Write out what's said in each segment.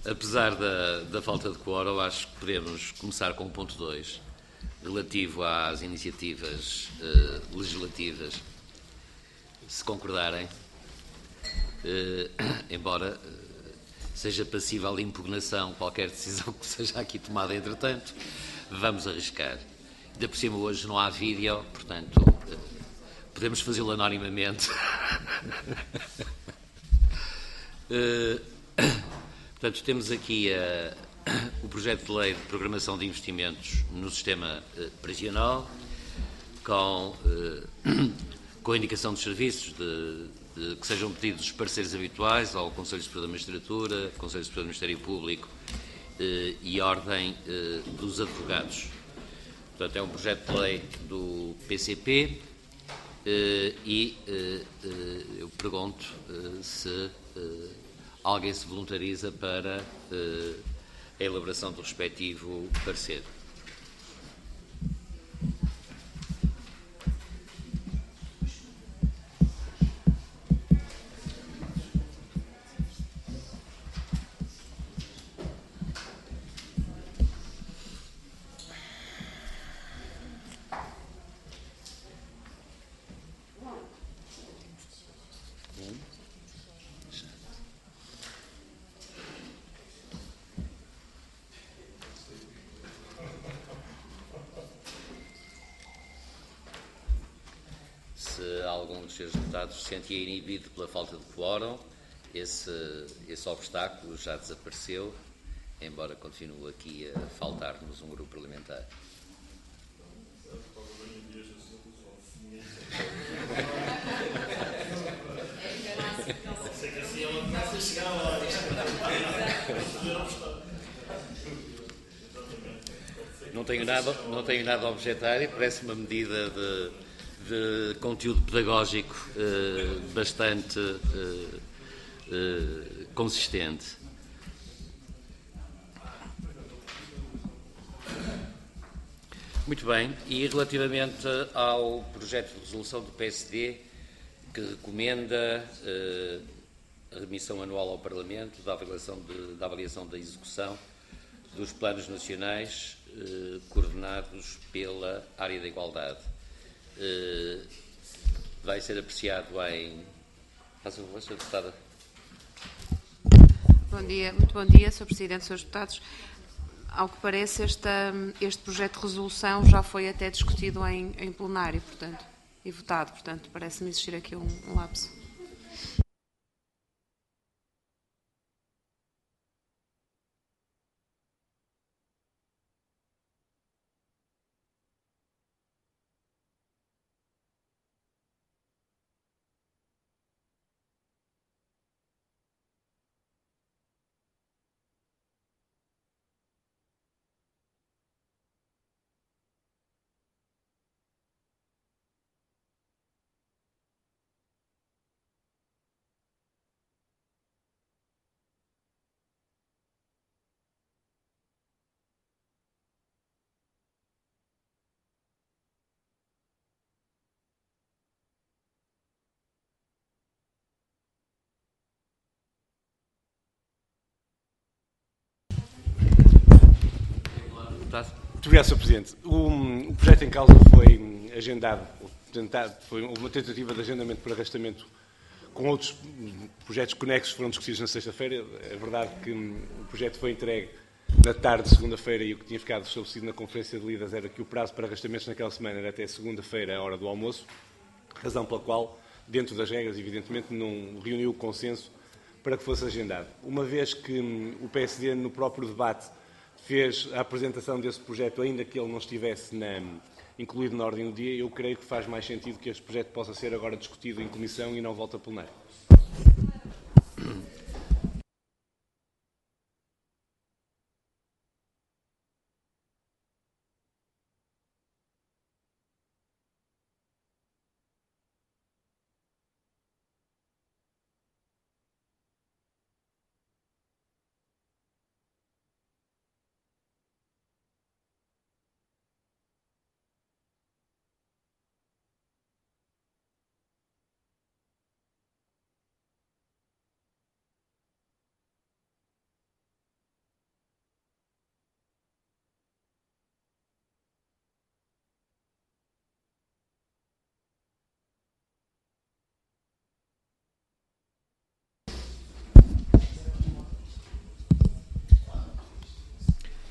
Apesar da falta de quórum, acho que podemos começar com o ponto 2, relativo às iniciativas legislativas, se concordarem, embora seja passível de impugnação qualquer decisão que seja aqui tomada entretanto, vamos arriscar. Ainda por cima hoje não há vídeo, portanto, podemos fazê-lo anonimamente. Portanto, temos aqui o projeto de lei de programação de investimentos no sistema prisional, com a indicação dos serviços que sejam pedidos os parceiros habituais ao Conselho Superior da Magistratura, Conselho Superior do Ministério Público e Ordem dos Advogados. Portanto, é um projeto de lei do PCP e eu pergunto se alguém se voluntariza para a elaboração do respectivo parecer. Se algum dos seus deputados se sentia inibido pela falta de quórum, esse obstáculo já desapareceu, embora continue aqui a faltar-nos um grupo parlamentar. Não tenho nada a objetar e parece uma medida de conteúdo pedagógico bastante consistente. Muito bem, e relativamente ao projeto de resolução do PSD, que recomenda a remissão anual ao Parlamento da avaliação da execução dos planos nacionais coordenados pela área da igualdade. Vai ser apreciado em... Faça favor, Sra. Deputada. Bom dia, muito bom dia, Sr. Presidente, Srs. Deputados. Ao que parece, este projeto de resolução já foi até discutido em plenário, portanto, e votado, portanto, parece-me existir aqui um lapso. Muito obrigado, Sr. Presidente. O projeto em causa foi agendado, foi uma tentativa de agendamento por arrastamento com outros projetos conexos que foram discutidos na sexta-feira. É verdade que o projeto foi entregue na tarde de segunda-feira e o que tinha ficado estabelecido na Conferência de Líderes era que o prazo para arrastamentos naquela semana era até segunda-feira, à hora do almoço, razão pela qual, dentro das regras, evidentemente, não reuniu o consenso para que fosse agendado. Uma vez que o PSD, no próprio debate, fez a apresentação desse projeto, ainda que ele não estivesse incluído na ordem do dia, eu creio que faz mais sentido que este projeto possa ser agora discutido em comissão e não volte a plenário.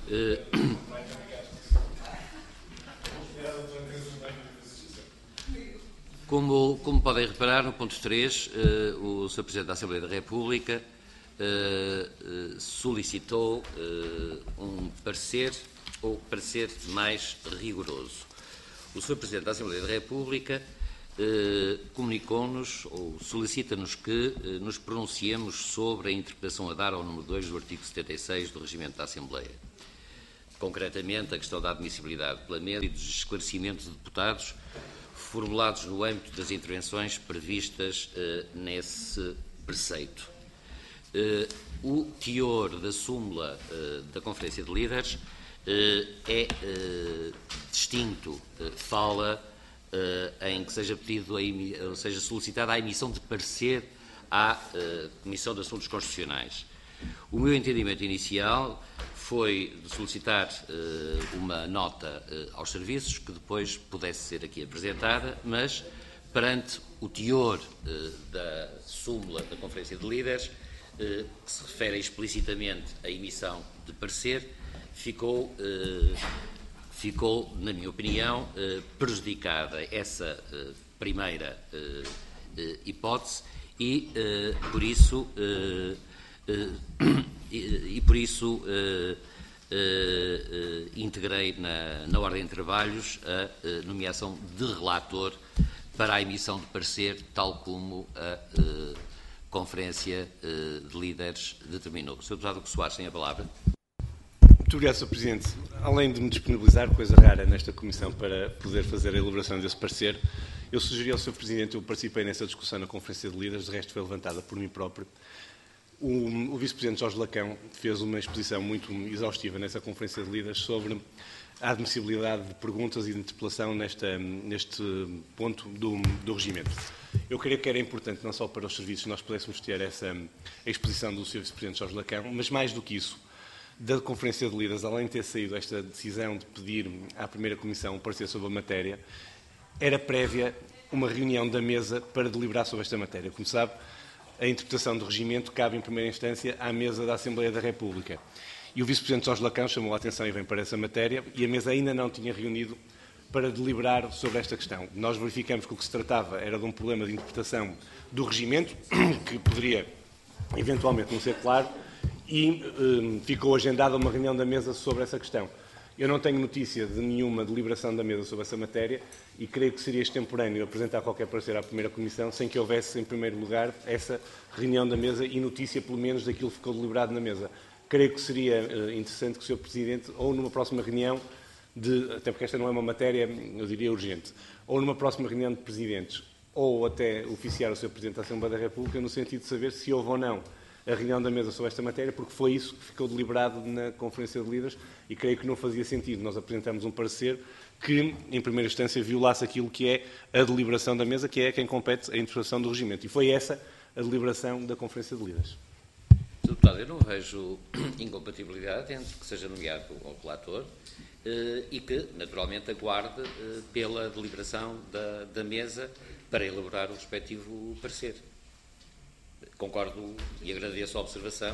Como podem reparar, no ponto 3, o Sr. Presidente da Assembleia da República solicitou um parecer ou parecer mais rigoroso. O Sr. Presidente da Assembleia da República comunicou-nos ou solicita-nos que nos pronunciemos sobre a interpretação a dar ao número 2 do artigo 76 do Regimento da Assembleia. Concretamente, a questão da admissibilidade pela mesa e dos esclarecimentos de deputados formulados no âmbito das intervenções previstas nesse preceito. O teor da súmula da Conferência de Líderes é distinto, fala em que seja pedido, ou seja, solicitada a emissão de parecer à Comissão de Assuntos Constitucionais. O meu entendimento inicial foi de solicitar uma nota aos serviços que depois pudesse ser aqui apresentada, mas perante o teor da súmula da Conferência de Líderes, que se refere explicitamente à emissão de parecer, ficou, na minha opinião, prejudicada essa primeira hipótese e, por isso, integrei na ordem de trabalhos a nomeação de relator para a emissão de parecer, tal como a Conferência de Líderes determinou. Sr. Deputado Soares, tem a palavra. Muito obrigado, Sr. Presidente. Além de me disponibilizar, coisa rara nesta comissão, para poder fazer a elaboração desse parecer, eu sugeri ao Sr. Presidente, eu participei nessa discussão na Conferência de Líderes, de resto foi levantada por mim próprio. O Vice-Presidente Jorge Lacão fez uma exposição muito exaustiva nessa Conferência de Líderes sobre a admissibilidade de perguntas e de interpelação neste ponto do regimento. Eu creio que era importante, não só para os serviços, nós pudéssemos ter essa exposição do Sr. Vice-Presidente Jorge Lacão, mas mais do que isso, da Conferência de Líderes, além de ter saído esta decisão de pedir à primeira Comissão um parecer sobre a matéria, era prévia uma reunião da mesa para deliberar sobre esta matéria. Como sabe, a interpretação do regimento cabe em primeira instância à mesa da Assembleia da República. E o Vice-Presidente Jorge Lacão chamou a atenção e vem para essa matéria e a mesa ainda não tinha reunido para deliberar sobre esta questão. Nós verificamos que o que se tratava era de um problema de interpretação do regimento, que poderia eventualmente não ser claro, e ficou agendada uma reunião da mesa sobre essa questão. Eu não tenho notícia de nenhuma deliberação da mesa sobre essa matéria e creio que seria extemporâneo apresentar qualquer parecer à primeira Comissão sem que houvesse, em primeiro lugar, essa reunião da mesa e notícia, pelo menos, daquilo que ficou deliberado na mesa. Creio que seria interessante que o Sr. Presidente, ou numa próxima reunião, até porque esta não é uma matéria, eu diria, urgente, ou numa próxima reunião de Presidentes, ou até oficiar o Sr. Presidente da Assembleia da República, no sentido de saber se houve ou não a reunião da mesa sobre esta matéria, porque foi isso que ficou deliberado na Conferência de Líderes e creio que não fazia sentido. Nós apresentamos um parecer que, em primeira instância, violasse aquilo que é a deliberação da mesa, que é quem compete a interpretação do regimento. E foi essa a deliberação da Conferência de Líderes. Sr. Deputado, eu não vejo incompatibilidade entre que seja nomeado o relator e que, naturalmente, aguarde pela deliberação da mesa para elaborar o respectivo parecer. Concordo e agradeço a observação.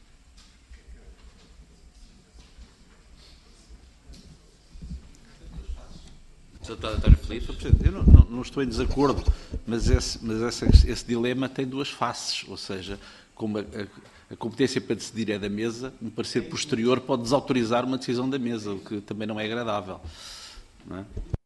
Sr. Deputado António Filipe. Eu não estou em desacordo, mas esse dilema tem duas faces, ou seja, como a competência para decidir é da mesa, um parecer posterior pode desautorizar uma decisão da mesa, o que também não é agradável. Não é?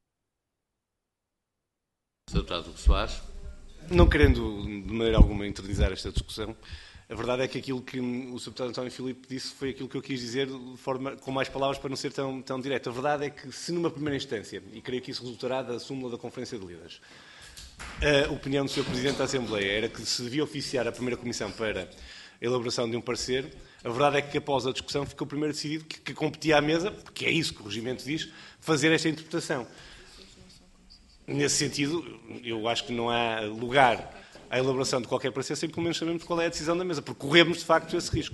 Sr. Deputado Soares. Não querendo de maneira alguma internalizar esta discussão, a verdade é que aquilo que o Sr. Deputado António Filipe disse foi aquilo que eu quis dizer de forma, com mais palavras para não ser tão direto. A verdade é que, se numa primeira instância, e creio que isso resultará da súmula da Conferência de Líderes, a opinião do Sr. Presidente da Assembleia era que se devia oficiar a primeira Comissão para a elaboração de um parecer, a verdade é que após a discussão ficou primeiro decidido que competia à mesa, porque é isso que o regimento diz, fazer esta interpretação. Nesse sentido, eu acho que não há lugar à elaboração de qualquer parecer sem pelo menos sabermos qual é a decisão da mesa, porque corremos de facto esse risco.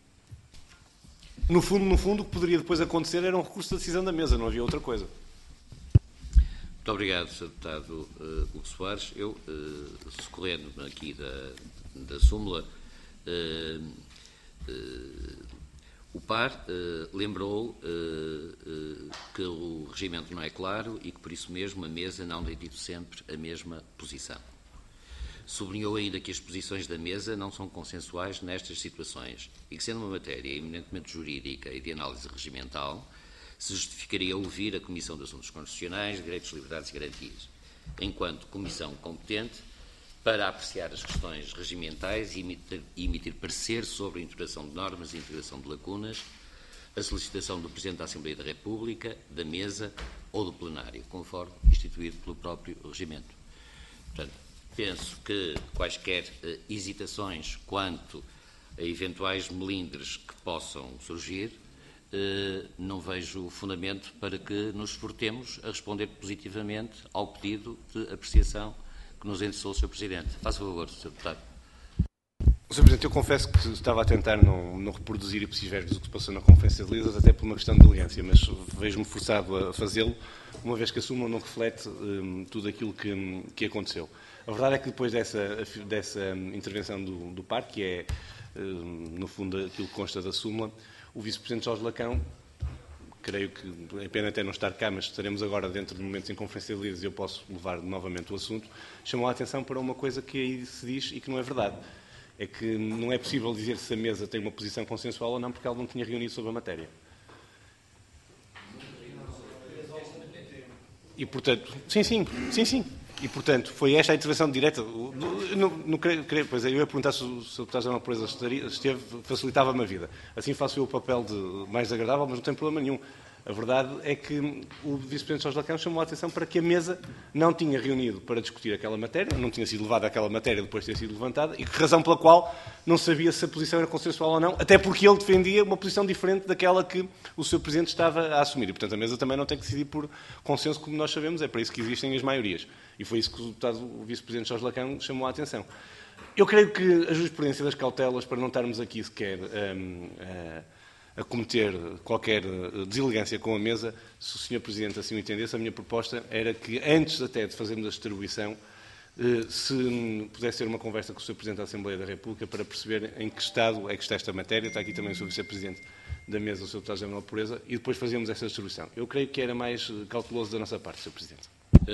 No fundo, o que poderia depois acontecer era um recurso da decisão da mesa, não havia outra coisa. Muito obrigado, Sr. Deputado Hugo Soares. Eu, socorrendo aqui da súmula, o par lembrou que o regimento não é claro e que, por isso mesmo, a mesa não tem tido sempre a mesma posição. Sublinhou ainda que as posições da mesa não são consensuais nestas situações e que, sendo uma matéria eminentemente jurídica e de análise regimental, se justificaria ouvir a Comissão de Assuntos Constitucionais, Direitos, Liberdades e Garantias, enquanto comissão competente para apreciar as questões regimentais e emitir parecer sobre a interpretação de normas e integração de lacunas, a solicitação do Presidente da Assembleia da República, da Mesa ou do Plenário, conforme instituído pelo próprio regimento. Portanto, penso que quaisquer hesitações quanto a eventuais melindres que possam surgir, não vejo fundamento para que nos esforcemos a responder positivamente ao pedido de apreciação que nos endereçou o Sr. Presidente. Faça o favor, Sr. Deputado. Sr. Presidente, eu confesso que estava a tentar não reproduzir ipsis verbis o que se passou na Conferência de Líderes, até por uma questão de elegância, mas vejo-me forçado a fazê-lo, uma vez que a súmula não reflete tudo aquilo que aconteceu. A verdade é que depois dessa intervenção do par, que é, no fundo, aquilo que consta da súmula, o Vice-Presidente Jorge Lacão, creio que é pena até não estar cá, mas estaremos agora dentro de momentos em Conferência de Líderes e eu posso levar novamente o assunto, chamou a atenção para uma coisa que aí se diz e que não é verdade. É que não é possível dizer se a mesa tem uma posição consensual ou não, porque ela não tinha reunido sobre a matéria. E, portanto, sim. E, portanto, foi esta a intervenção direta. Pois eu ia perguntar se o Sr. Deputado Geral da Presa esteve, facilitava-me a vida. Assim faço eu o papel de mais agradável, mas não tem problema nenhum. A verdade é que o Vice-Presidente Jorge Lacão chamou a atenção para que a mesa não tinha reunido para discutir aquela matéria, não tinha sido levada àquela matéria depois de ter sido levantada, e que razão pela qual não sabia se a posição era consensual ou não, até porque ele defendia uma posição diferente daquela que o Sr. Presidente estava a assumir. E, portanto, a mesa também não tem que decidir por consenso, como nós sabemos, é para isso que existem as maiorias. E foi isso que o Vice-Presidente Jorge Lacão chamou a atenção. Eu creio que a jurisprudência das cautelas, para não estarmos aqui sequer a cometer qualquer deselegância com a mesa, se o Sr. Presidente assim o entendesse, a minha proposta era que, antes até de fazermos a distribuição, se pudesse ter uma conversa com o Sr. Presidente da Assembleia da República para perceber em que estado é que está esta matéria. Está aqui também o Sr. Vice-Presidente da mesa, o Sr. Deputado Geral da Pureza, e depois fazíamos essa distribuição. Eu creio que era mais cauteloso da nossa parte, Sr. Presidente.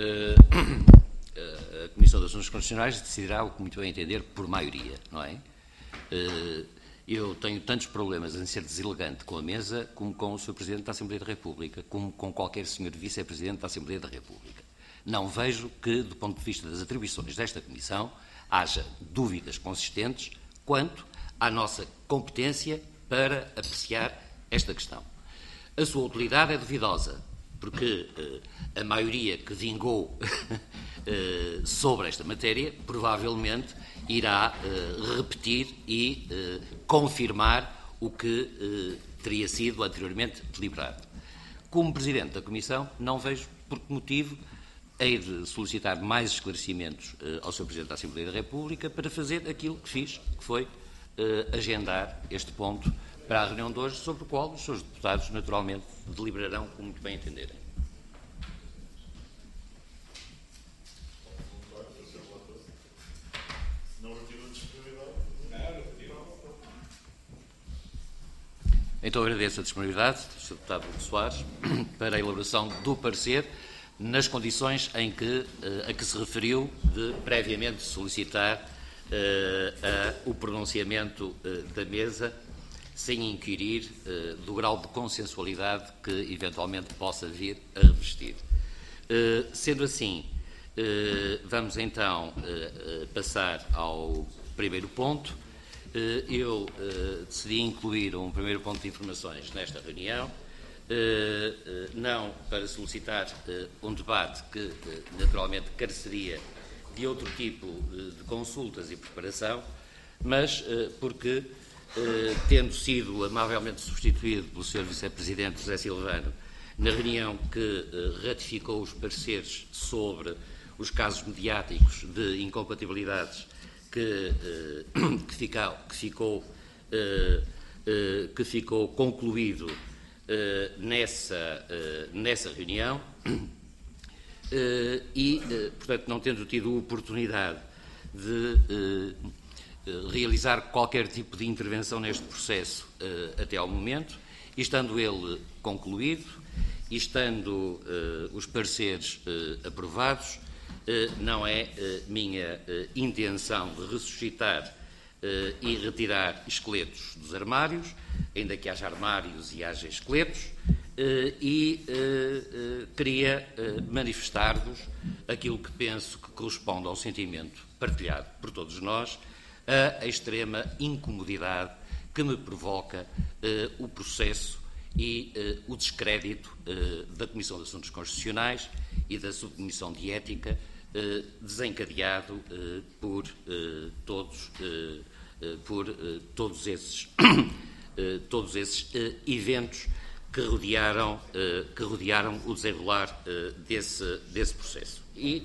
A Comissão dos Assuntos Constitucionais decidirá o que muito bem entender por maioria, não é? Eu tenho tantos problemas em ser deselegante com a mesa como com o Sr. Presidente da Assembleia da República, como com qualquer Sr. Vice-Presidente da Assembleia da República. Não vejo que, do ponto de vista das atribuições desta Comissão, haja dúvidas consistentes quanto à nossa competência para apreciar esta questão. A sua utilidade é duvidosa, porque a maioria que vingou sobre esta matéria provavelmente irá repetir e confirmar o que teria sido anteriormente deliberado. Como Presidente da Comissão, não vejo por que motivo hei de solicitar mais esclarecimentos ao Sr. Presidente da Assembleia da República para fazer aquilo que fiz, que foi agendar este ponto para a reunião de hoje, sobre o qual os seus deputados, naturalmente, deliberarão como muito bem entenderem. Então agradeço a disponibilidade do Sr. Deputado Soares para a elaboração do parecer nas condições em que, a que se referiu de previamente solicitar o pronunciamento da mesa sem inquirir do grau de consensualidade que eventualmente possa vir a revestir. Sendo assim, vamos então passar ao primeiro ponto. Eu decidi incluir um primeiro ponto de informações nesta reunião, não para solicitar um debate que naturalmente careceria de outro tipo de consultas e preparação, mas porque, tendo sido amavelmente substituído pelo Sr. Vice-Presidente José Silvano na reunião que ratificou os pareceres sobre os casos mediáticos de incompatibilidades que ficou concluído nessa reunião e, portanto, não tendo tido oportunidade de realizar qualquer tipo de intervenção neste processo até ao momento, e estando ele concluído, e estando os pareceres aprovados, não é minha intenção de ressuscitar e retirar esqueletos dos armários, ainda que haja armários e haja esqueletos, e queria manifestar-vos aquilo que penso que corresponde ao sentimento partilhado por todos nós, a extrema incomodidade que me provoca o processo e o descrédito da Comissão de Assuntos Constitucionais e da Subcomissão de Ética, desencadeado por todos esses eventos que rodearam o desenrolar desse processo. E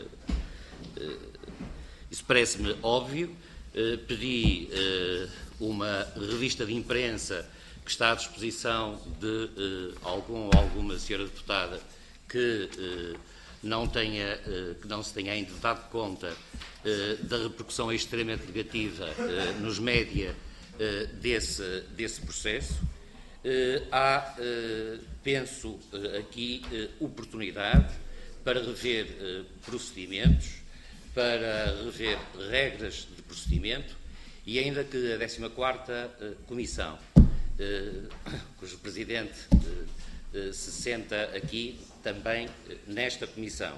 isso parece-me óbvio. Pedi uma revista de imprensa que está à disposição de alguma senhora deputada que não se tenha ainda dado conta da repercussão extremamente negativa nos média desse processo. Há, penso, aqui oportunidade para rever procedimentos, para rever regras de procedimento, e ainda que a 14ª Comissão, cujo Presidente se senta aqui também nesta Comissão,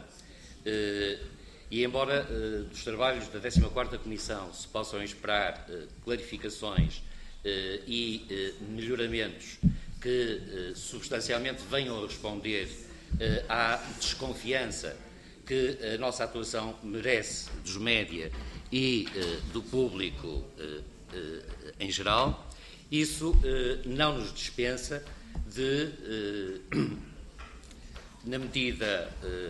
e embora dos trabalhos da 14ª Comissão se possam esperar clarificações e melhoramentos que substancialmente venham a responder à desconfiança que a nossa atuação merece dos média e do público em geral, isso não nos dispensa de, na medida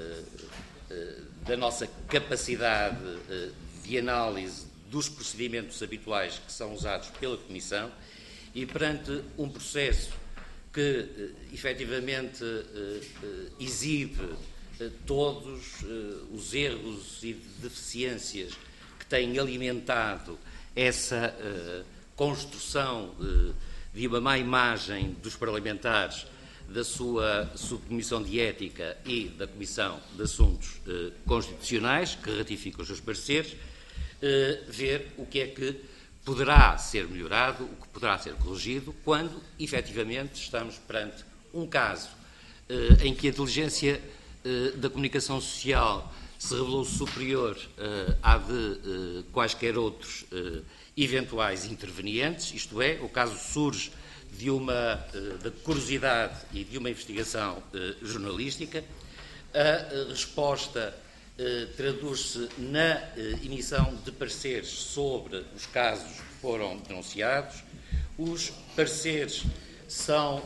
da nossa capacidade de análise dos procedimentos habituais que são usados pela Comissão, e perante um processo que efetivamente exibe todos os erros e deficiências que têm alimentado essa construção de uma má imagem dos parlamentares, da sua Subcomissão de Ética e da Comissão de Assuntos Constitucionais, que ratifica os seus pareceres, ver o que é que poderá ser melhorado, o que poderá ser corrigido, quando, efetivamente, estamos perante um caso em que a inteligência da comunicação social se revelou superior à de quaisquer outros eventuais intervenientes, isto é, o caso surge da curiosidade e de uma investigação jornalística. A resposta traduz-se na emissão de pareceres sobre os casos que foram denunciados. Os pareceres são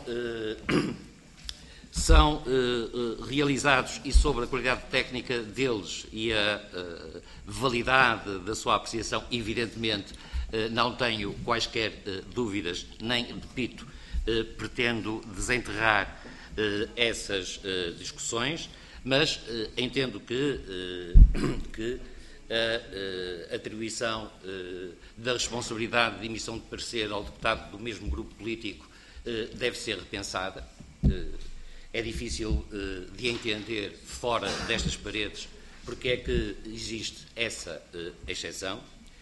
realizados, e sobre a qualidade técnica deles e a validade da sua apreciação, evidentemente, não tenho quaisquer dúvidas, nem, repito, pretendo desenterrar essas discussões, mas entendo que a atribuição da responsabilidade de emissão de parecer ao deputado do mesmo grupo político deve ser repensada. É difícil de entender, fora destas paredes, porque é que existe essa exceção.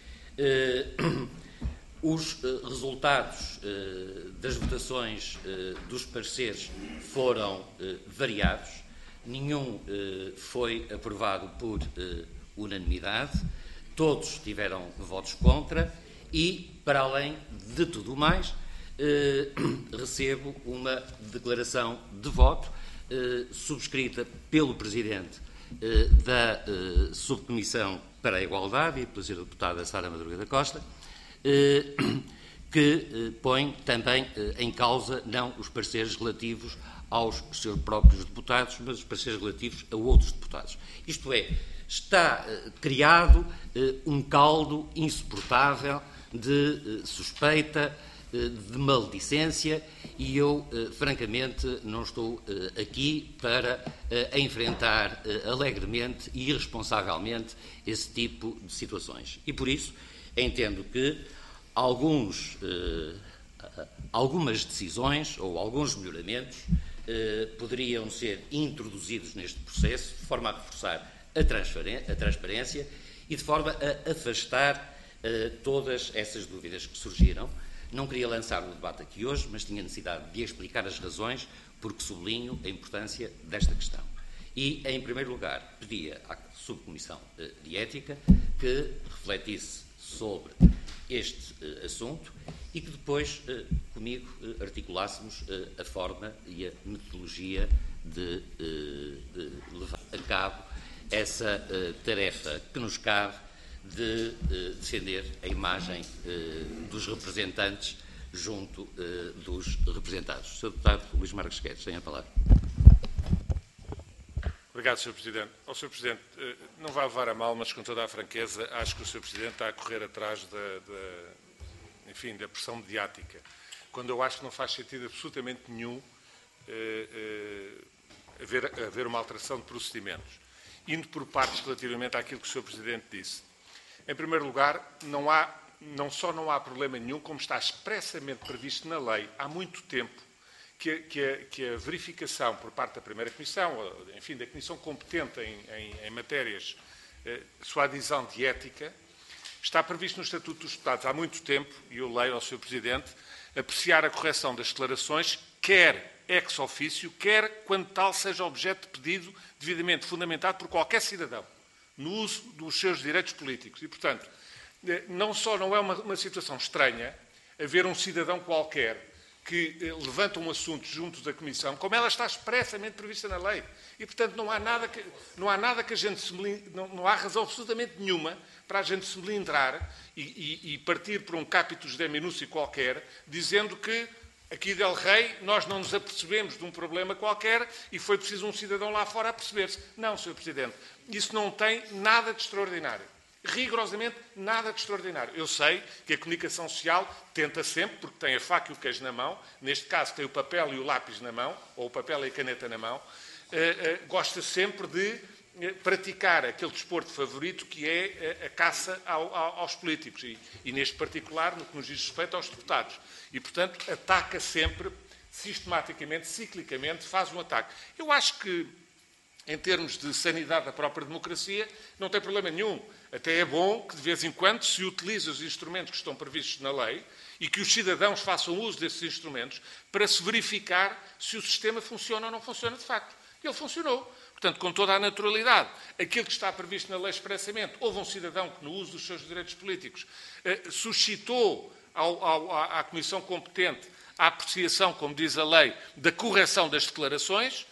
Os resultados das votações dos pareceres foram variados. Nenhum foi aprovado por unanimidade. Todos tiveram votos contra e, para além de tudo mais, recebo uma declaração de voto subscrita pelo Presidente da Subcomissão para a Igualdade e pela Sra. Deputada Sara Madruga da Costa, que põe também em causa não os pareceres relativos aos seus próprios deputados, mas os pareceres relativos a outros deputados. Isto é, está criado um caldo insuportável de suspeita, de maledicência, e eu, francamente, não estou aqui para enfrentar alegremente e irresponsavelmente esse tipo de situações. E, por isso, entendo que algumas decisões ou alguns melhoramentos poderiam ser introduzidos neste processo de forma a reforçar a transparência e de forma a afastar todas essas dúvidas que surgiram. Não queria lançar o debate aqui hoje, mas tinha necessidade de explicar as razões porque sublinho a importância desta questão. E, em primeiro lugar, pedia à Subcomissão de Ética que refletisse sobre este assunto e que depois, comigo, articulássemos a forma e a metodologia de levar a cabo essa tarefa que nos cabe de defender a imagem dos representantes junto dos representados. Sr. Deputado Luís Marques Guedes, tem a palavra. Obrigado, Sr. Presidente. Sr. Presidente, não vai levar a mal, mas com toda a franqueza, acho que o Sr. Presidente está a correr atrás da pressão mediática, quando eu acho que não faz sentido absolutamente nenhum haver uma alteração de procedimentos. Indo por partes relativamente àquilo que o Sr. Presidente disse. Em primeiro lugar, não só não há problema nenhum, como está expressamente previsto na lei há muito tempo que a verificação por parte da primeira Comissão, enfim, da Comissão competente em matérias soi-disant de ética, está previsto no Estatuto dos Deputados há muito tempo, e eu leio ao Sr. Presidente, apreciar a correção das declarações, quer ex officio, quer quando tal seja objeto de pedido devidamente fundamentado por qualquer cidadão, no uso dos seus direitos políticos. E, portanto, não só não é uma situação estranha haver um cidadão qualquer que levanta um assunto junto da Comissão, como ela está expressamente prevista na lei. E, portanto, não há nada que a gente não há razão absolutamente nenhuma para a gente se melindrar e partir por um capitus de minúcia qualquer, dizendo que aqui del Rei nós não nos apercebemos de um problema qualquer e foi preciso um cidadão lá fora aperceber-se. Não, Sr. Presidente, isso não tem nada de extraordinário. Rigorosamente nada de extraordinário. Eu sei que a comunicação social tenta sempre, porque tem a faca e o queijo na mão, neste caso tem o papel e o lápis na mão, ou o papel e a caneta na mão, gosta sempre de praticar aquele desporto favorito que é a caça aos políticos e neste particular, no que nos diz respeito aos deputados. E, portanto, ataca sempre, sistematicamente, ciclicamente, faz um ataque. Eu acho que, em termos de sanidade da própria democracia, não tem problema nenhum. Até é bom que, de vez em quando, se utilize os instrumentos que estão previstos na lei e que os cidadãos façam uso desses instrumentos para se verificar se o sistema funciona ou não funciona de facto. Ele funcionou. Portanto, com toda a naturalidade, aquilo que está previsto na lei expressamente, houve um cidadão que, no uso dos seus direitos políticos, suscitou à Comissão competente a apreciação, como diz a lei, da correção das declarações,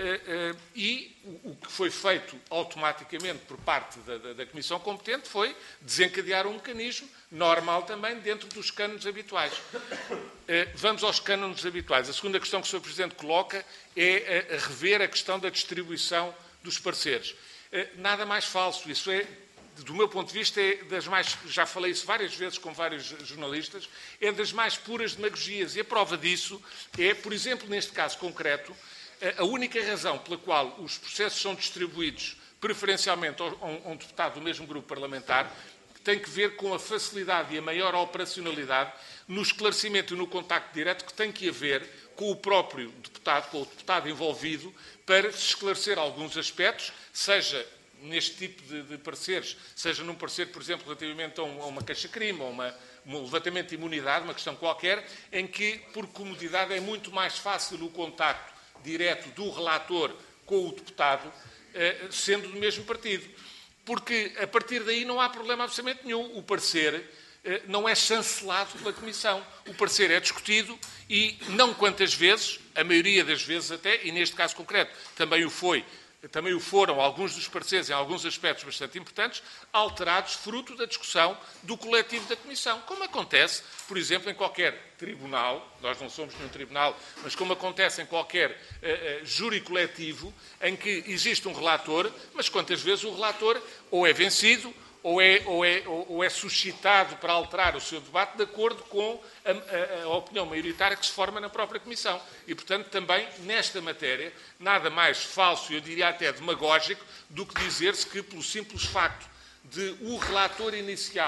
e o que foi feito automaticamente por parte da Comissão competente foi desencadear um mecanismo normal também dentro dos cânones habituais. Vamos aos cânones habituais. A segunda questão que o Sr. Presidente coloca é rever a questão da distribuição dos pareceres. Nada mais falso. Isso é, do meu ponto de vista, já falei isso várias vezes com vários jornalistas, é das mais puras demagogias. E a prova disso é, por exemplo, neste caso concreto, a única razão pela qual os processos são distribuídos preferencialmente a um deputado do mesmo grupo parlamentar tem que ver com a facilidade e a maior operacionalidade no esclarecimento e no contacto direto que tem que haver com o próprio deputado, com o deputado envolvido, para se esclarecer alguns aspectos, seja neste tipo de pareceres, seja num parecer, por exemplo, relativamente a uma queixa-crime, ou um levantamento de imunidade, uma questão qualquer, em que, por comodidade, é muito mais fácil o contacto direto do relator com o deputado, sendo do mesmo partido. Porque, a partir daí, não há problema absolutamente nenhum. O parecer não é chancelado pela Comissão. O parecer é discutido e, não quantas vezes, a maioria das vezes até, e neste caso concreto também o foram alguns dos pareceres, em alguns aspectos bastante importantes, alterados fruto da discussão do coletivo da Comissão. Como acontece, por exemplo, em qualquer tribunal, nós não somos nenhum tribunal, mas como acontece em qualquer júri coletivo, em que existe um relator, mas quantas vezes o relator ou é vencido ou é suscitado para alterar o seu debate de acordo com a opinião maioritária que se forma na própria Comissão. E, portanto, também, nesta matéria, nada mais falso, eu diria até demagógico, do que dizer-se que, pelo simples facto de o relator inicial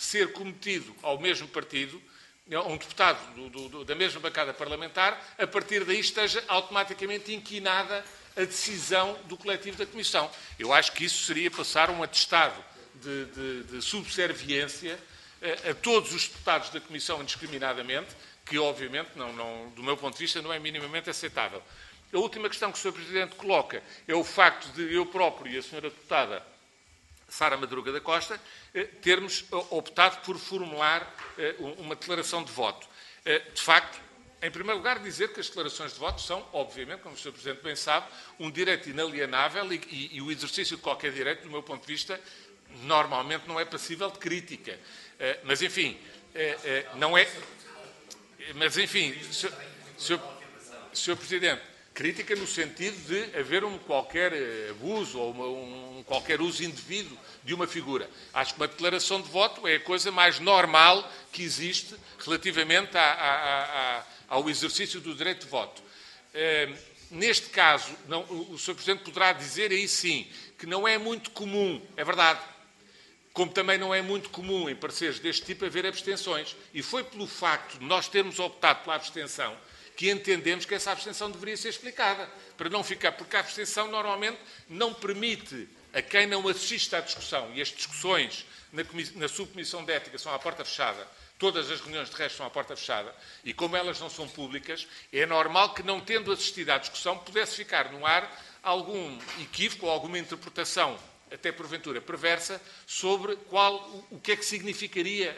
ser cometido ao mesmo partido, a um deputado da mesma bancada parlamentar, a partir daí esteja automaticamente inquinada a decisão do coletivo da Comissão. Eu acho que isso seria passar um atestado de subserviência a todos os deputados da Comissão indiscriminadamente, que obviamente, do meu ponto de vista, não é minimamente aceitável. A última questão que o Sr. Presidente coloca é o facto de eu próprio e a Sra. Deputada Sara Madruga da Costa termos optado por formular uma declaração de voto. De facto, em primeiro lugar, dizer que as declarações de voto são, obviamente, como o Sr. Presidente bem sabe, um direito inalienável e o exercício de qualquer direito, do meu ponto de vista, normalmente não é passível de crítica. Mas, enfim, não é... Mas, enfim, Sr. Presidente, crítica no sentido de haver um qualquer abuso ou um qualquer uso indevido de uma figura. Acho que uma declaração de voto é a coisa mais normal que existe relativamente ao exercício do direito de voto. Neste caso, o Sr. Presidente poderá dizer aí sim que não é muito comum, é verdade, como também não é muito comum em pareceres deste tipo haver abstenções. E foi pelo facto de nós termos optado pela abstenção que entendemos que essa abstenção deveria ser explicada, para não ficar, porque a abstenção normalmente não permite a quem não assiste à discussão, e as discussões na subcomissão de ética são à porta fechada, todas as reuniões de resto são à porta fechada, e como elas não são públicas, é normal que, não tendo assistido à discussão, pudesse ficar no ar algum equívoco ou alguma interpretação, até porventura perversa, sobre o que é que significaria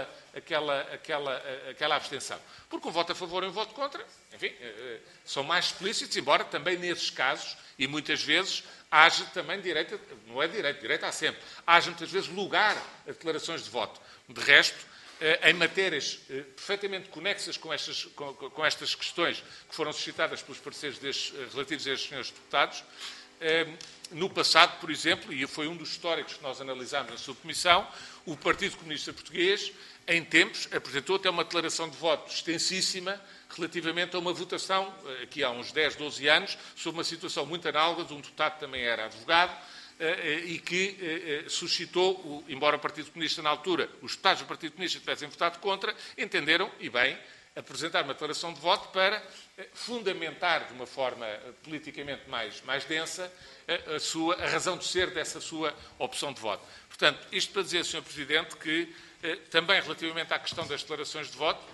aquela abstenção. Porque um voto a favor e um voto contra, enfim, são mais explícitos, embora também nesses casos, e muitas vezes, haja também direito, não é direito há sempre, haja muitas vezes lugar a declarações de voto. De resto, em matérias perfeitamente conexas com estas questões que foram suscitadas pelos pareceres relativos a estes senhores deputados, no passado, por exemplo, e foi um dos históricos que nós analisámos na subcomissão, o Partido Comunista Português, em tempos, apresentou até uma declaração de voto extensíssima relativamente a uma votação, aqui há uns 10, 12 anos, sobre uma situação muito análoga de um deputado que também era advogado e que suscitou, embora o Partido Comunista na altura, os deputados do Partido Comunista tivessem votado contra, entenderam, e bem, apresentar uma declaração de voto para fundamentar de uma forma politicamente mais densa a razão de ser dessa sua opção de voto. Portanto, isto para dizer, Sr. Presidente, que também relativamente à questão das declarações de voto,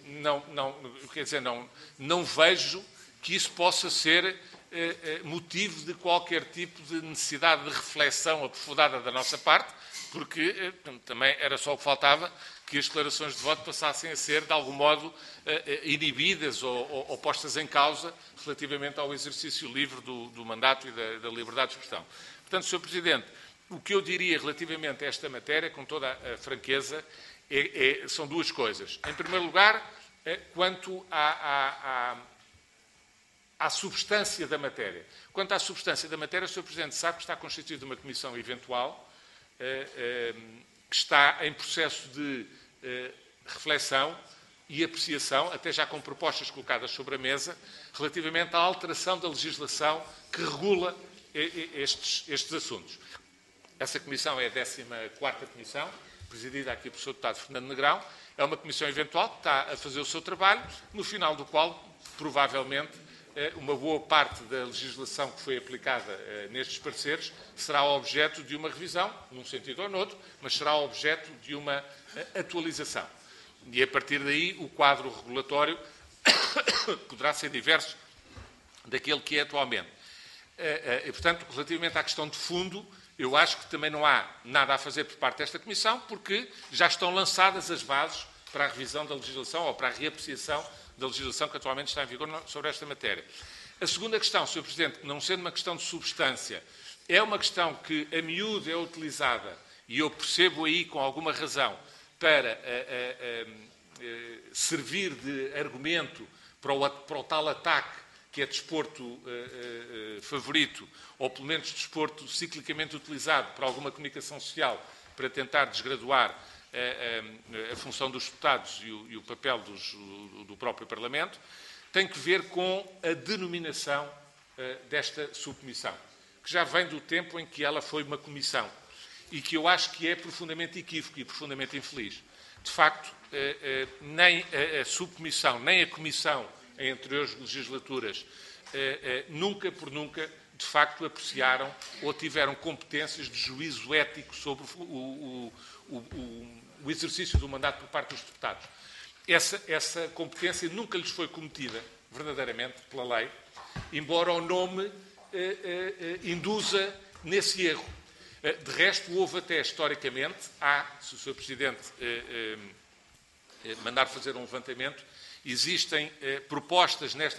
não vejo que isso possa ser motivo de qualquer tipo de necessidade de reflexão aprofundada da nossa parte, porque também era só o que faltava que as declarações de voto passassem a ser, de algum modo, inibidas ou postas em causa relativamente ao exercício livre do mandato e da liberdade de expressão. Portanto, Sr. Presidente, o que eu diria relativamente a esta matéria, com toda a franqueza, são duas coisas. Em primeiro lugar, quanto à substância da matéria. Quanto à substância da matéria, o Sr. Presidente sabe que está constituída uma comissão eventual que está em processo de reflexão e apreciação, até já com propostas colocadas sobre a mesa, relativamente à alteração da legislação que regula estes assuntos. Essa comissão é a 14ª comissão, presidida aqui pelo Sr. Deputado Fernando Negrão. É uma comissão eventual que está a fazer o seu trabalho, no final do qual, provavelmente, uma boa parte da legislação que foi aplicada nestes pareceres será objeto de uma revisão, num sentido ou noutro, mas será objeto de uma atualização. E, a partir daí, o quadro regulatório poderá ser diverso daquele que é atualmente. E, portanto, relativamente à questão de fundo, eu acho que também não há nada a fazer por parte desta Comissão, porque já estão lançadas as bases para a revisão da legislação ou para a reapreciação da legislação que atualmente está em vigor sobre esta matéria. A segunda questão, Sr. Presidente, que não sendo uma questão de substância, é uma questão que a miúdo é utilizada, e eu percebo aí com alguma razão, para servir de argumento para o tal ataque que é desporto favorito, ou pelo menos desporto ciclicamente utilizado para alguma comunicação social, para tentar desgraduar a função dos deputados e o papel do próprio Parlamento, tem que ver com a denominação desta subcomissão, que já vem do tempo em que ela foi uma comissão. e que eu acho que é profundamente equívoco e profundamente infeliz. De facto, nem a subcomissão, nem a comissão em anteriores legislaturas nunca, de facto, apreciaram ou tiveram competências de juízo ético sobre o exercício do mandato por parte dos deputados. Essa competência nunca lhes foi cometida, verdadeiramente, pela lei, embora o nome induza nesse erro. De resto, houve até, historicamente, se o Sr. Presidente mandar fazer um levantamento, existem propostas nesta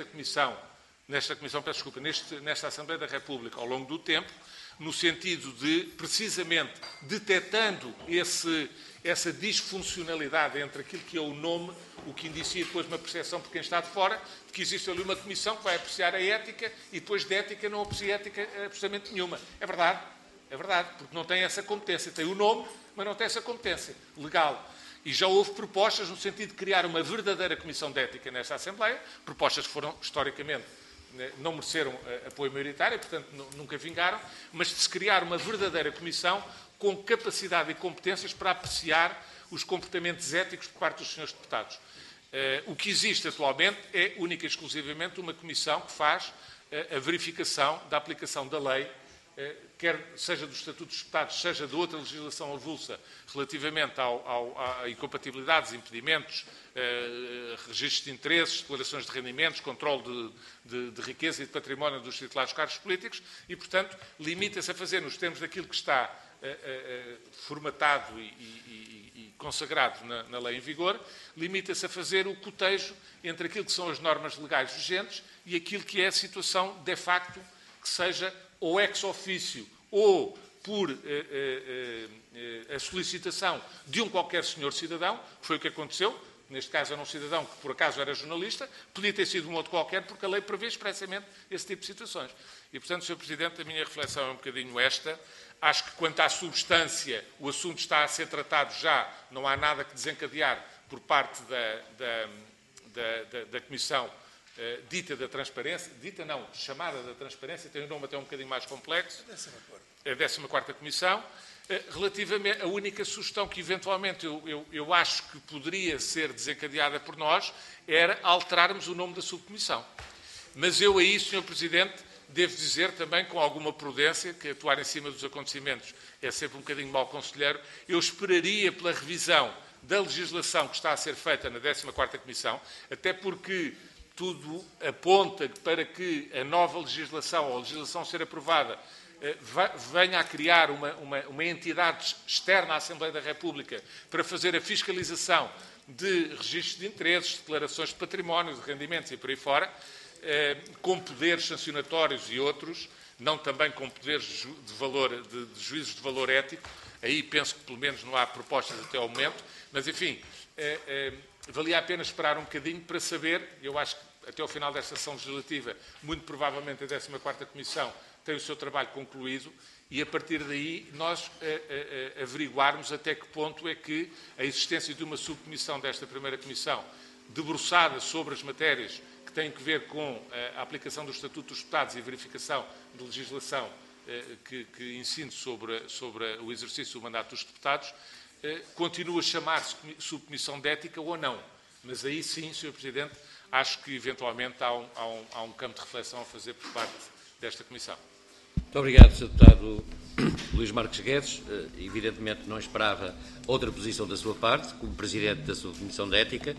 Assembleia da República, ao longo do tempo, no sentido de, precisamente, detectando essa disfuncionalidade entre aquilo que é o nome, o que indicia depois uma percepção por quem está de fora, de que existe ali uma comissão que vai apreciar a ética e depois de ética não aprecia ética absolutamente nenhuma. É verdade, porque não tem essa competência. Tem o nome, mas não tem essa competência legal. E já houve propostas no sentido de criar uma verdadeira comissão de ética nesta Assembleia, propostas que foram, historicamente, não mereceram apoio maioritário, portanto nunca vingaram, mas de se criar uma verdadeira comissão com capacidade e competências para apreciar os comportamentos éticos por parte dos senhores deputados. O que existe atualmente é única e exclusivamente uma comissão que faz a verificação da aplicação da lei, quer seja dos estatutos dos deputados, seja de outra legislação avulsa relativamente a incompatibilidades, impedimentos, registros de interesses, declarações de rendimentos, controle de riqueza e de património dos titulares de cargos políticos e, portanto, limita-se a fazer, nos termos daquilo que está formatado e consagrado na lei em vigor, limita-se a fazer o cotejo entre aquilo que são as normas legais vigentes e aquilo que é a situação de facto que seja ou ex officio ou por a solicitação de um qualquer senhor cidadão, que foi o que aconteceu. Neste caso era um cidadão que, por acaso, era jornalista, podia ter sido um outro qualquer, porque a lei prevê expressamente esse tipo de situações. E, portanto, Sr. Presidente, a minha reflexão é um bocadinho esta. Acho que, quanto à substância, o assunto está a ser tratado já, não há nada que desencadear por parte da Comissão dita da transparência, chamada da transparência, tem um nome até um bocadinho mais complexo, a 14ª Comissão. Relativamente, a única sugestão que eventualmente eu acho que poderia ser desencadeada por nós era alterarmos o nome da subcomissão. Mas eu aí, Sr. Presidente, devo dizer também com alguma prudência, que atuar em cima dos acontecimentos é sempre um bocadinho mau conselheiro, eu esperaria pela revisão da legislação que está a ser feita na 14ª Comissão, até porque tudo aponta para que a nova legislação, ou a legislação ser aprovada, venha a criar uma entidade externa à Assembleia da República para fazer a fiscalização de registros de interesses, declarações de património, de rendimentos e por aí fora, com poderes sancionatórios e outros, não também com poderes de juízos de valor ético. Aí penso que pelo menos não há propostas até ao momento, mas enfim, valia a pena esperar um bocadinho para saber. Eu acho que até ao final desta sessão legislativa, muito provavelmente a 14ª Comissão tem o seu trabalho concluído e, a partir daí, nós averiguarmos até que ponto é que a existência de uma subcomissão desta primeira Comissão, debruçada sobre as matérias que têm que ver com a aplicação do Estatuto dos Deputados e a verificação de legislação que incide sobre o exercício do mandato dos deputados, continua a chamar-se subcomissão de ética ou não. Mas aí sim, Sr. Presidente, acho que eventualmente há um campo de reflexão a fazer por parte desta Comissão. Muito obrigado, Sr. Deputado Luís Marques Guedes. Evidentemente não esperava outra posição da sua parte, como Presidente da Subcomissão de Ética.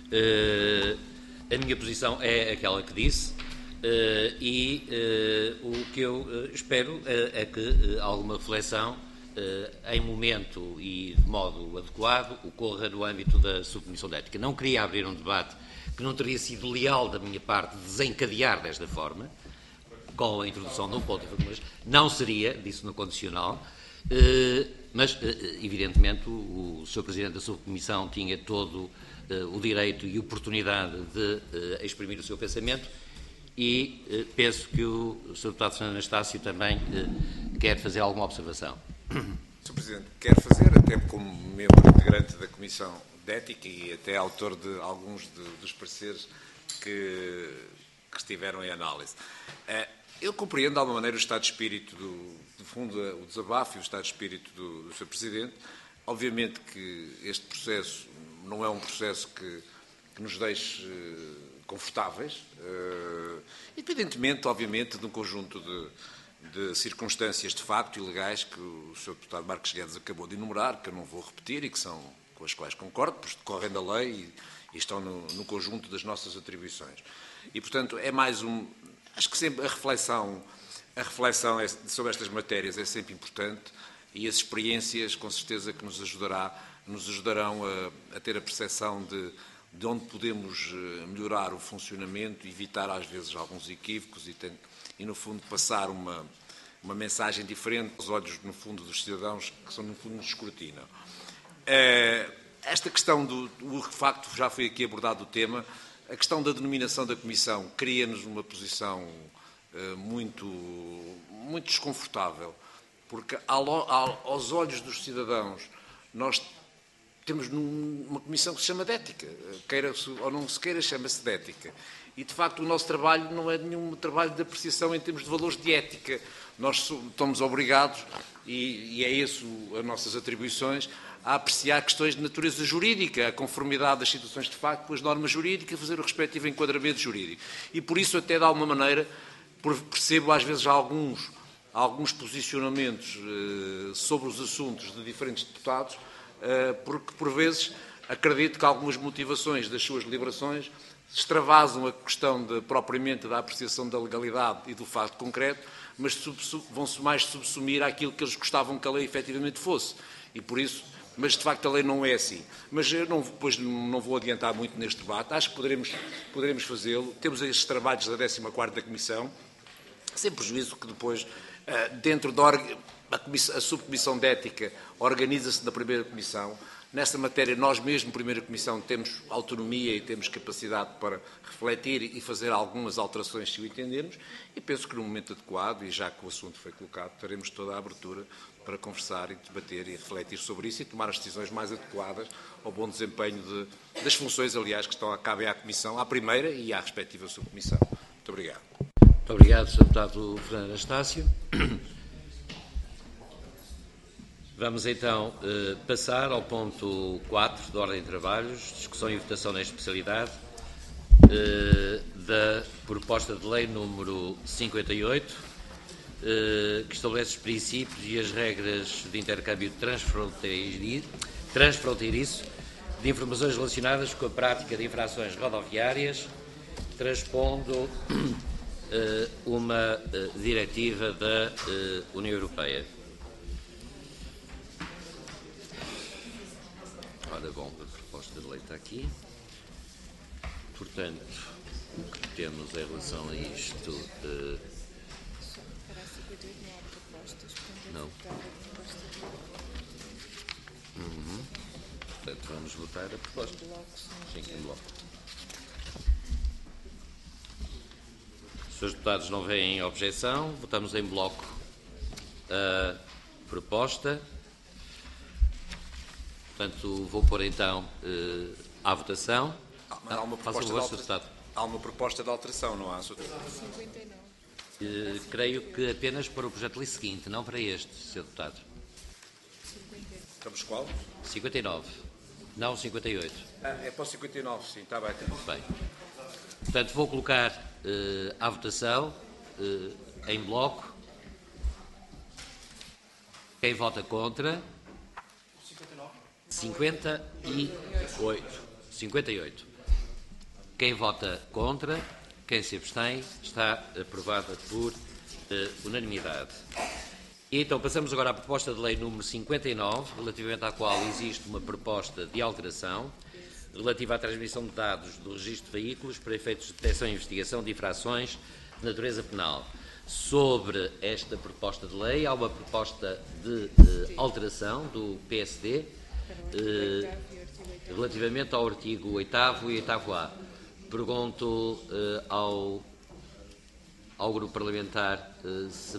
A minha posição é aquela que disse e o que eu espero é que alguma reflexão em momento e de modo adequado ocorra no âmbito da Subcomissão de Ética. Não queria abrir um debate que não teria sido leal da minha parte desencadear desta forma, com a introdução de um ponto, mas não seria, disse no condicional, mas, evidentemente, o Sr. Presidente da Subcomissão tinha todo o direito e oportunidade de exprimir o seu pensamento e penso que o Sr. Deputado Fernando Anastácio também quer fazer alguma observação. Sr. Presidente, quero fazer, até como membro integrante da Comissão de Ética e até autor de alguns dos pareceres que estiveram em análise. Eu compreendo, de alguma maneira, o estado de espírito, do fundo, o desabafo e o estado de espírito do Sr. Presidente. Obviamente que este processo não é um processo que nos deixe confortáveis, independentemente, obviamente, de um conjunto de circunstâncias de facto e legais que o Sr. Deputado Marcos Guedes acabou de enumerar, que eu não vou repetir e que são com as quais concordo, pois decorrem da lei e estão no conjunto das nossas atribuições. E, portanto, é mais um... Acho que sempre a reflexão sobre estas matérias é sempre importante e as experiências, com certeza, que nos ajudarão a ter a percepção de onde podemos melhorar o funcionamento, evitar, às vezes, alguns equívocos e no fundo, passar uma mensagem diferente aos olhos, no fundo, dos cidadãos que, no fundo, nos escrutinam. Esta questão de facto, já foi aqui abordado o tema, a questão da denominação da Comissão cria-nos uma posição muito desconfortável, porque aos olhos dos cidadãos nós temos uma comissão que se chama de ética, queira-se ou não se queira, chama-se de ética. E, de facto, o nosso trabalho não é nenhum trabalho de apreciação em termos de valores de ética. Nós estamos obrigados, e é isso as nossas atribuições, a apreciar questões de natureza jurídica, a conformidade das situações de facto com as normas jurídicas, fazer o respectivo enquadramento jurídico. E, por isso, até de alguma maneira, percebo às vezes alguns posicionamentos sobre os assuntos de diferentes deputados, porque, por vezes, acredito que algumas motivações das suas deliberações extravasam a questão propriamente da apreciação da legalidade e do facto concreto, mas vão-se mais subsumir àquilo que eles gostavam que a lei efetivamente fosse. E, por isso, mas, de facto, a lei não é assim. Mas eu depois não vou adiantar muito neste debate. Acho que poderemos fazê-lo. Temos estes trabalhos da 14ª Comissão, sem prejuízo que depois, dentro a subcomissão de ética organiza-se na primeira comissão. Nesta matéria, nós mesmo, primeira comissão, temos autonomia e temos capacidade para refletir e fazer algumas alterações, se o entendermos, e penso que no momento adequado, e já que o assunto foi colocado, teremos toda a abertura para conversar e debater e refletir sobre isso e tomar as decisões mais adequadas ao bom desempenho das funções, aliás, que cabem à Comissão, à primeira e à respectiva subcomissão. Muito obrigado. Muito obrigado, Sr. Deputado Fernando Anastácio. Vamos então passar ao ponto 4 da ordem de trabalhos, discussão e votação na especialidade da proposta de lei número 58, que estabelece os princípios e as regras de intercâmbio transfronteiriço de informações relacionadas com a prática de infrações rodoviárias, transpondo uma diretiva da União Europeia. Ora, bom, a proposta de lei está aqui. Portanto, o que temos em relação a isto... Não. Portanto, vamos votar a proposta. Sim, em bloco. Se os deputados não veem objeção, votamos em bloco a proposta. Portanto, vou pôr então à votação. Há uma proposta de alteração, não há? 59. Creio que apenas para o projeto de lei seguinte, não para este, Sr. Deputado. Estamos qual? 59. Não, 58. É para o 59, sim, está bem. Bem. Portanto, vou colocar à votação em bloco. Quem vota contra? 58. Quem vota contra, quem se abstém, está aprovada por unanimidade. E então passamos agora à proposta de lei número 59, relativamente à qual existe uma proposta de alteração relativa à transmissão de dados do registro de veículos para efeitos de detecção e investigação de infrações de natureza penal. Sobre esta proposta de lei há uma proposta de alteração do PSD, relativamente ao artigo 8º e 8º-A. Pergunto ao grupo parlamentar se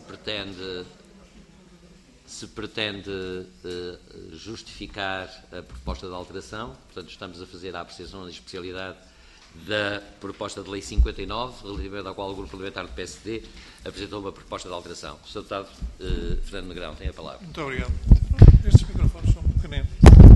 pretende justificar a proposta de alteração. Portanto, estamos a fazer a apreciação da especialidade da proposta de lei 59, relativamente à qual o Grupo Parlamentar do PSD apresentou uma proposta de alteração. O Sr. Deputado Fernando Negrão tem a palavra. Muito obrigado. Estes microfones são pequeninos.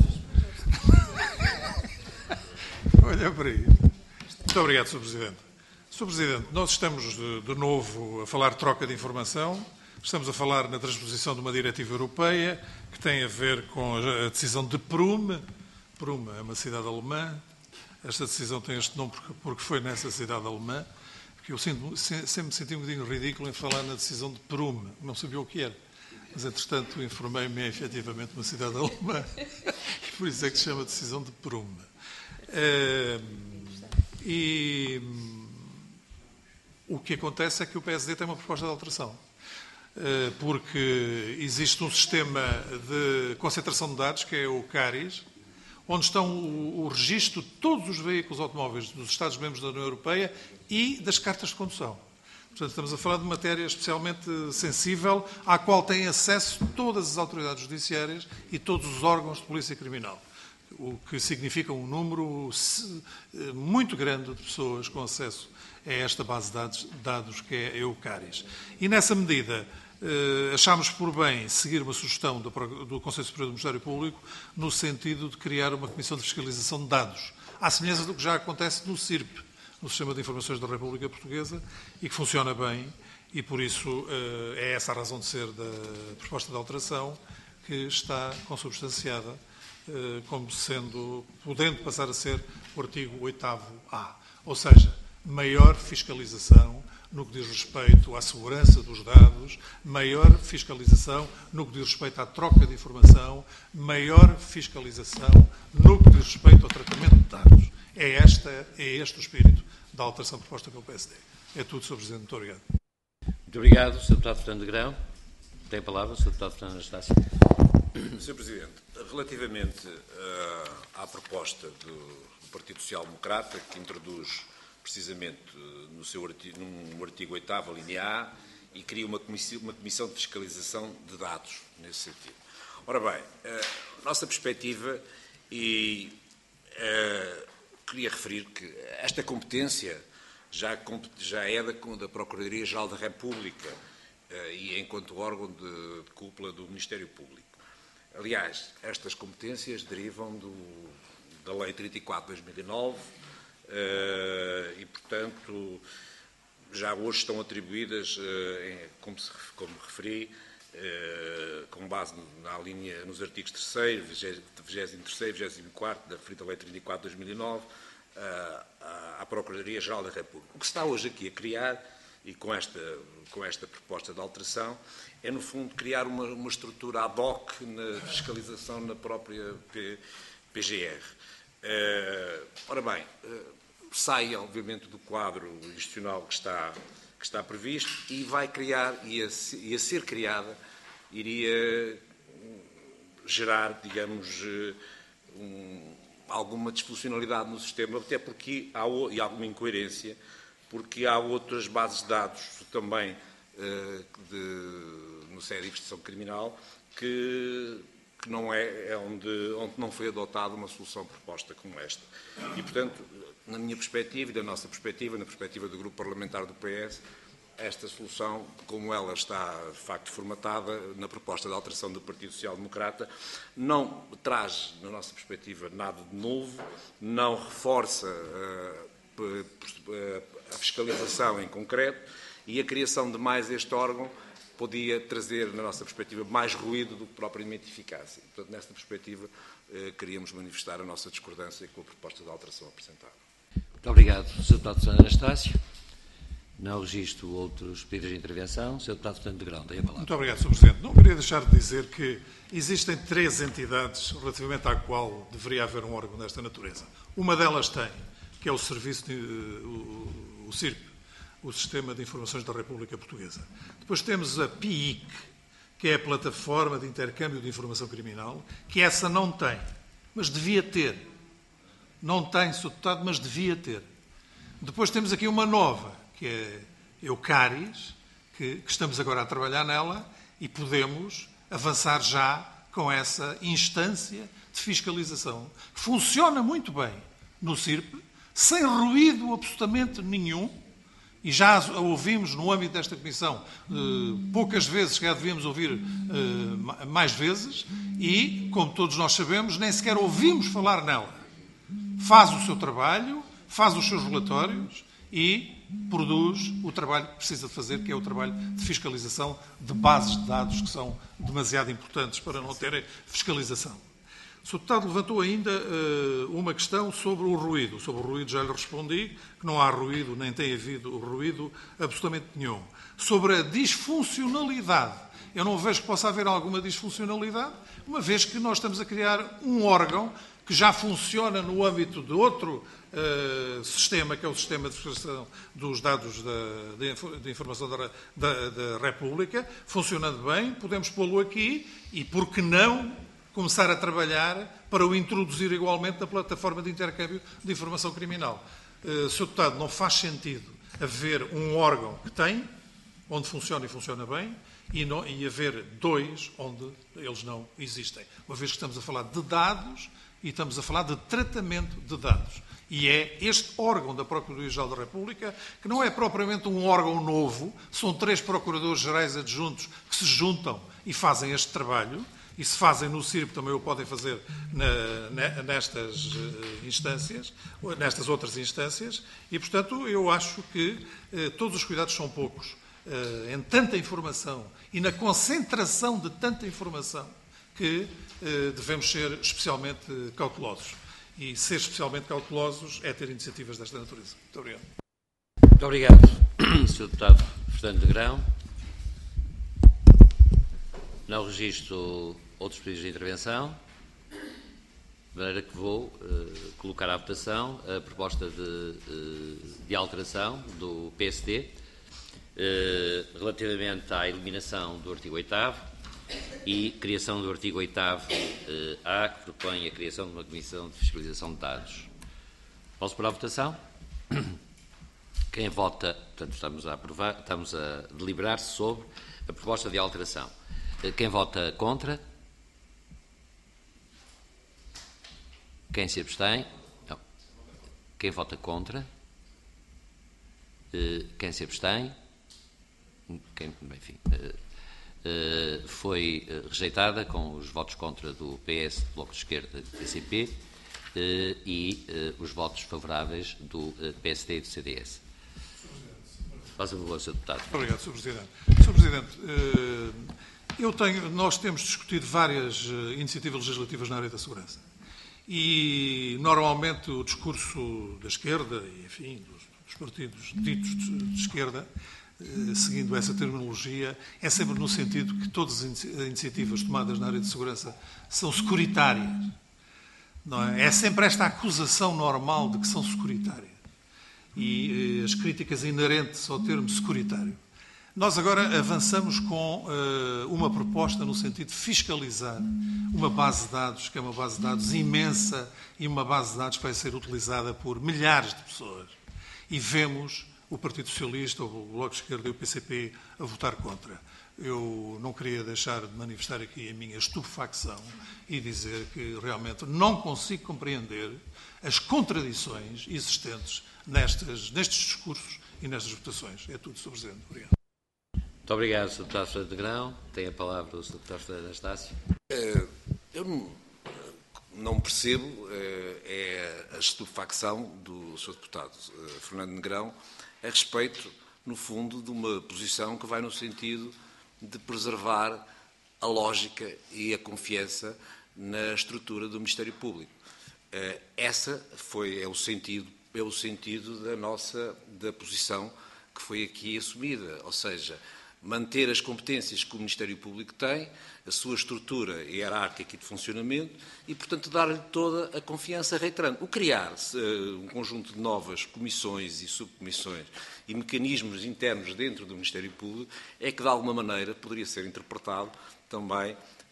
Olha por aí. Muito obrigado, Sr. Presidente. Sr. Presidente, nós estamos de novo a falar de troca de informação. Estamos a falar na transposição de uma diretiva europeia que tem a ver com a decisão de Prüm. Prüm é uma cidade alemã. Esta decisão tem este nome porque foi nessa cidade alemã. Porque eu sempre me senti um bocadinho ridículo em falar na decisão de Prüm. Não sabia o que era. Mas, entretanto, informei-me efetivamente uma cidade alemã. E por isso é que se chama decisão de Prüm. O que acontece é que o PSD tem uma proposta de alteração. Porque existe um sistema de concentração de dados, que é o CARIS, onde estão o registro de todos os veículos automóveis dos Estados-membros da União Europeia e das cartas de condução. Portanto, estamos a falar de matéria especialmente sensível, à qual têm acesso todas as autoridades judiciárias e todos os órgãos de polícia criminal, o que significa um número muito grande de pessoas com acesso a esta base de dados que é a EUCARIS. E, nessa medida, achámos por bem seguir uma sugestão do Conselho Superior do Ministério Público no sentido de criar uma comissão de fiscalização de dados, à semelhança do que já acontece no CIRP, no Sistema de Informações da República Portuguesa, e que funciona bem, e por isso é essa a razão de ser da proposta de alteração, que está consubstanciada como sendo, podendo passar a ser o artigo 8º-A, ou seja, maior fiscalização no que diz respeito à segurança dos dados, maior fiscalização no que diz respeito à troca de informação, maior fiscalização no que diz respeito ao tratamento de dados. É este o espírito da alteração proposta pelo PSD. É tudo, Sr. Presidente. Muito obrigado. Muito obrigado, Sr. Deputado Fernando Negrão. Tem a palavra o Sr. Deputado Fernando Anastácio. Sr. Presidente, relativamente à proposta do Partido Social Democrata, que introduz precisamente num artigo 8º, linha A, e cria uma comissão de fiscalização de dados, nesse sentido. Ora bem, nossa perspectiva, e queria referir que esta competência já é da Procuradoria-Geral da República e enquanto órgão de cúpula do Ministério Público. Aliás, estas competências derivam da Lei 34 de 2009 e, portanto, já hoje estão atribuídas, como referi, com base nos artigos 3º, 23º e 24º da referida Lei 34 de 2009, à Procuradoria-Geral da República. O que se está hoje aqui a criar, e com esta proposta de alteração, é, no fundo, criar uma estrutura ad hoc na fiscalização na própria PGR. Ora bem, sai, obviamente, do quadro institucional que está previsto e vai criar, e a ser criada, iria gerar, digamos, alguma disfuncionalidade no sistema, até porque e alguma incoerência, porque há outras bases de dados também no série de investigação criminal que não onde não foi adotada uma solução proposta como esta. E, portanto, na minha perspectiva e da nossa perspectiva, na perspectiva do Grupo Parlamentar do PS, esta solução, como ela está, de facto, formatada na proposta de alteração do Partido Social Democrata, não traz, na nossa perspectiva, nada de novo, não reforça a fiscalização em concreto, e a criação de mais este órgão podia trazer, na nossa perspectiva, mais ruído do que propriamente eficácia. Portanto, nesta perspectiva, queríamos manifestar a nossa discordância com a proposta de alteração apresentada. Muito obrigado, Sr. Deputado Fernando Anastácio. Não registro outros pedidos de intervenção. Sr. Deputado Fernando Negrão, tem a palavra. Muito obrigado, Sr. Presidente. Não queria deixar de dizer que existem 3 entidades relativamente à qual deveria haver um órgão desta natureza. Uma delas tem, que é o Serviço, o CIRP, o Sistema de Informações da República Portuguesa. Depois temos a PIIC, que é a Plataforma de Intercâmbio de Informação Criminal, que essa não tem, mas devia ter. Não tem, Sr. Deputado, mas devia ter. Depois temos aqui uma nova, que é EUCARIS, que estamos agora a trabalhar nela e podemos avançar já com essa instância de fiscalização. Funciona muito bem no CIRP, sem ruído absolutamente nenhum, e já a ouvimos no âmbito desta Comissão poucas vezes, se calhar devíamos ouvir mais vezes, e, como todos nós sabemos, nem sequer ouvimos falar nela. Faz o seu trabalho, faz os seus relatórios e produz o trabalho que precisa de fazer, que é o trabalho de fiscalização de bases de dados que são demasiado importantes para não terem fiscalização. O Sr. Deputado levantou ainda uma questão sobre o ruído. Sobre o ruído já lhe respondi, que não há ruído, nem tem havido ruído absolutamente nenhum. Sobre a disfuncionalidade, eu não vejo que possa haver alguma disfuncionalidade, uma vez que nós estamos a criar um órgão que já funciona no âmbito de outro sistema, que é o sistema de fiscalização dos dados de informação da República, funcionando bem, podemos pô-lo aqui e, por que não, começar a trabalhar para o introduzir igualmente na plataforma de intercâmbio de informação criminal. Sr. Deputado, não faz sentido haver um órgão que tem, onde funciona e funciona bem, e haver dois onde eles não existem. Uma vez que estamos a falar de dados e estamos a falar de tratamento de dados. E é este órgão da Procuradoria-Geral da República, que não é propriamente um órgão novo, são 3 procuradores-gerais adjuntos que se juntam e fazem este trabalho, e se fazem no CIRP também o podem fazer nestas instâncias, nestas outras instâncias, e, portanto, eu acho que todos os cuidados são poucos em tanta informação e na concentração de tanta informação que devemos ser especialmente cautelosos. E ser especialmente cautelosos é ter iniciativas desta natureza. Muito obrigado. Muito obrigado, Sr. Deputado Fernando Negrão. Não registro outros pedidos de intervenção, de maneira que vou colocar à votação a proposta de alteração do PSD relativamente à eliminação do artigo 8º e criação do artigo 8º-A, que propõe a criação de uma Comissão de Fiscalização de Dados. Posso pôr à votação? Quem vota, portanto, estamos a deliberar sobre a proposta de alteração. Quem vota contra? Quem se abstém? Não. Quem vota contra? Quem se abstém? Enfim, foi rejeitada com os votos contra do PS, do Bloco de Esquerda e do PCP e os votos favoráveis do PSD e do CDS. Faça o favor, Sr. Deputado. Obrigado, Sr. Presidente. Sr. Presidente, nós temos discutido várias iniciativas legislativas na área da segurança. E, normalmente, o discurso da esquerda, e, enfim, dos partidos ditos de esquerda, seguindo essa terminologia, é sempre no sentido que todas as iniciativas tomadas na área de segurança são securitárias. Não é? É sempre esta acusação normal de que são securitárias. E as críticas inerentes ao termo securitário. Nós agora avançamos com uma proposta no sentido de fiscalizar uma base de dados, que é uma base de dados imensa e uma base de dados que vai ser utilizada por milhares de pessoas. E vemos o Partido Socialista, o Bloco de Esquerda e o PCP a votar contra. Eu não queria deixar de manifestar aqui a minha estupefacção e dizer que realmente não consigo compreender as contradições existentes nestes discursos e nestas votações. É tudo, Sr. Presidente. Obrigado. Muito obrigado, Sr. Deputado Fernando Negrão. Tem a palavra o Sr. Deputado Fernando Anastácio. Eu não percebo a estupefacção do Sr. Deputado Fernando Negrão a respeito, no fundo, de uma posição que vai no sentido de preservar a lógica e a confiança na estrutura do Ministério Público. Essa é o sentido da posição que foi aqui assumida, ou seja, manter as competências que o Ministério Público tem, a sua estrutura hierárquica e de funcionamento e, portanto, dar-lhe toda a confiança, reiterando. O criar um conjunto de novas comissões e subcomissões e mecanismos internos dentro do Ministério Público é que, de alguma maneira, poderia ser interpretado também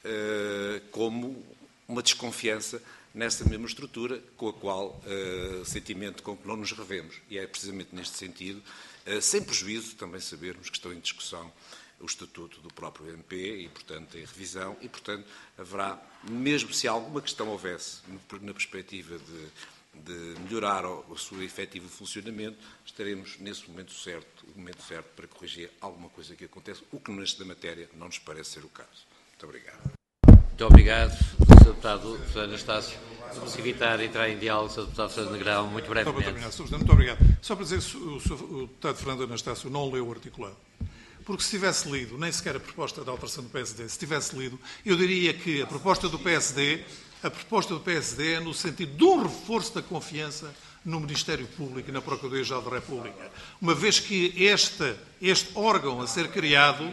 como uma desconfiança nessa mesma estrutura com a qual, sentimento com que não nos revemos. E é precisamente neste sentido, sem prejuízo, também sabermos que estão em discussão o estatuto do próprio MP e, portanto, em revisão, e, portanto, haverá, mesmo se alguma questão houvesse na perspectiva de melhorar o seu efetivo funcionamento, estaremos nesse momento certo, o momento certo para corrigir alguma coisa que acontece, o que nesta matéria não nos parece ser o caso. Muito obrigado. Muito obrigado, Sr. Deputado Fernando Anastácio. Vamos evitar entrar em diálogo, Sr. Deputado Fernando Negrão, muito brevemente. Muito obrigado. Só para dizer que o Deputado Fernando Anastácio não leu o articulado. Porque se tivesse lido, nem sequer a proposta de alteração do PSD, se tivesse lido, eu diria que a proposta do PSD é no sentido de um reforço da confiança no Ministério Público e na Procuradoria-Geral da República. Uma vez que este órgão a ser criado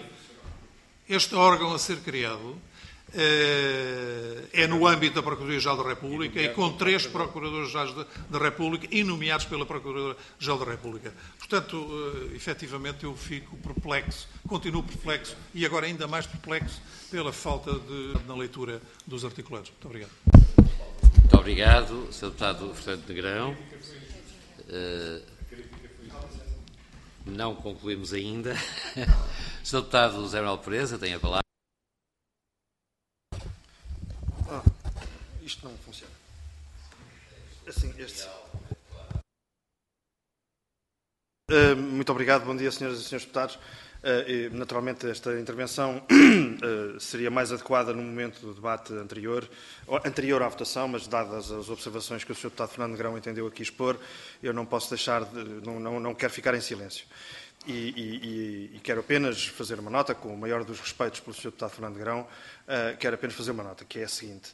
é no âmbito da Procuradoria-Geral da República e com 3 Procuradores-Gerais da República e nomeados pela Procuradora-Geral da República. Portanto, efetivamente, eu fico perplexo, continuo perplexo e agora ainda mais perplexo pela falta na leitura dos articulados. Muito obrigado. Muito obrigado, Sr. Deputado Fernando Negrão. Não concluímos ainda. Sr. Deputado José Manuel Pereza tem a palavra. Isto não funciona. Assim, Muito obrigado, bom dia, senhoras e senhores deputados. Naturalmente, esta intervenção seria mais adequada no momento do debate anterior à votação, mas dadas as observações que o Sr. Deputado Fernando Negrão entendeu aqui expor, eu não posso deixar não quero ficar em silêncio. E quero apenas fazer uma nota, com o maior dos respeitos pelo Sr. Deputado Fernando Negrão, quero apenas fazer uma nota, que é a seguinte.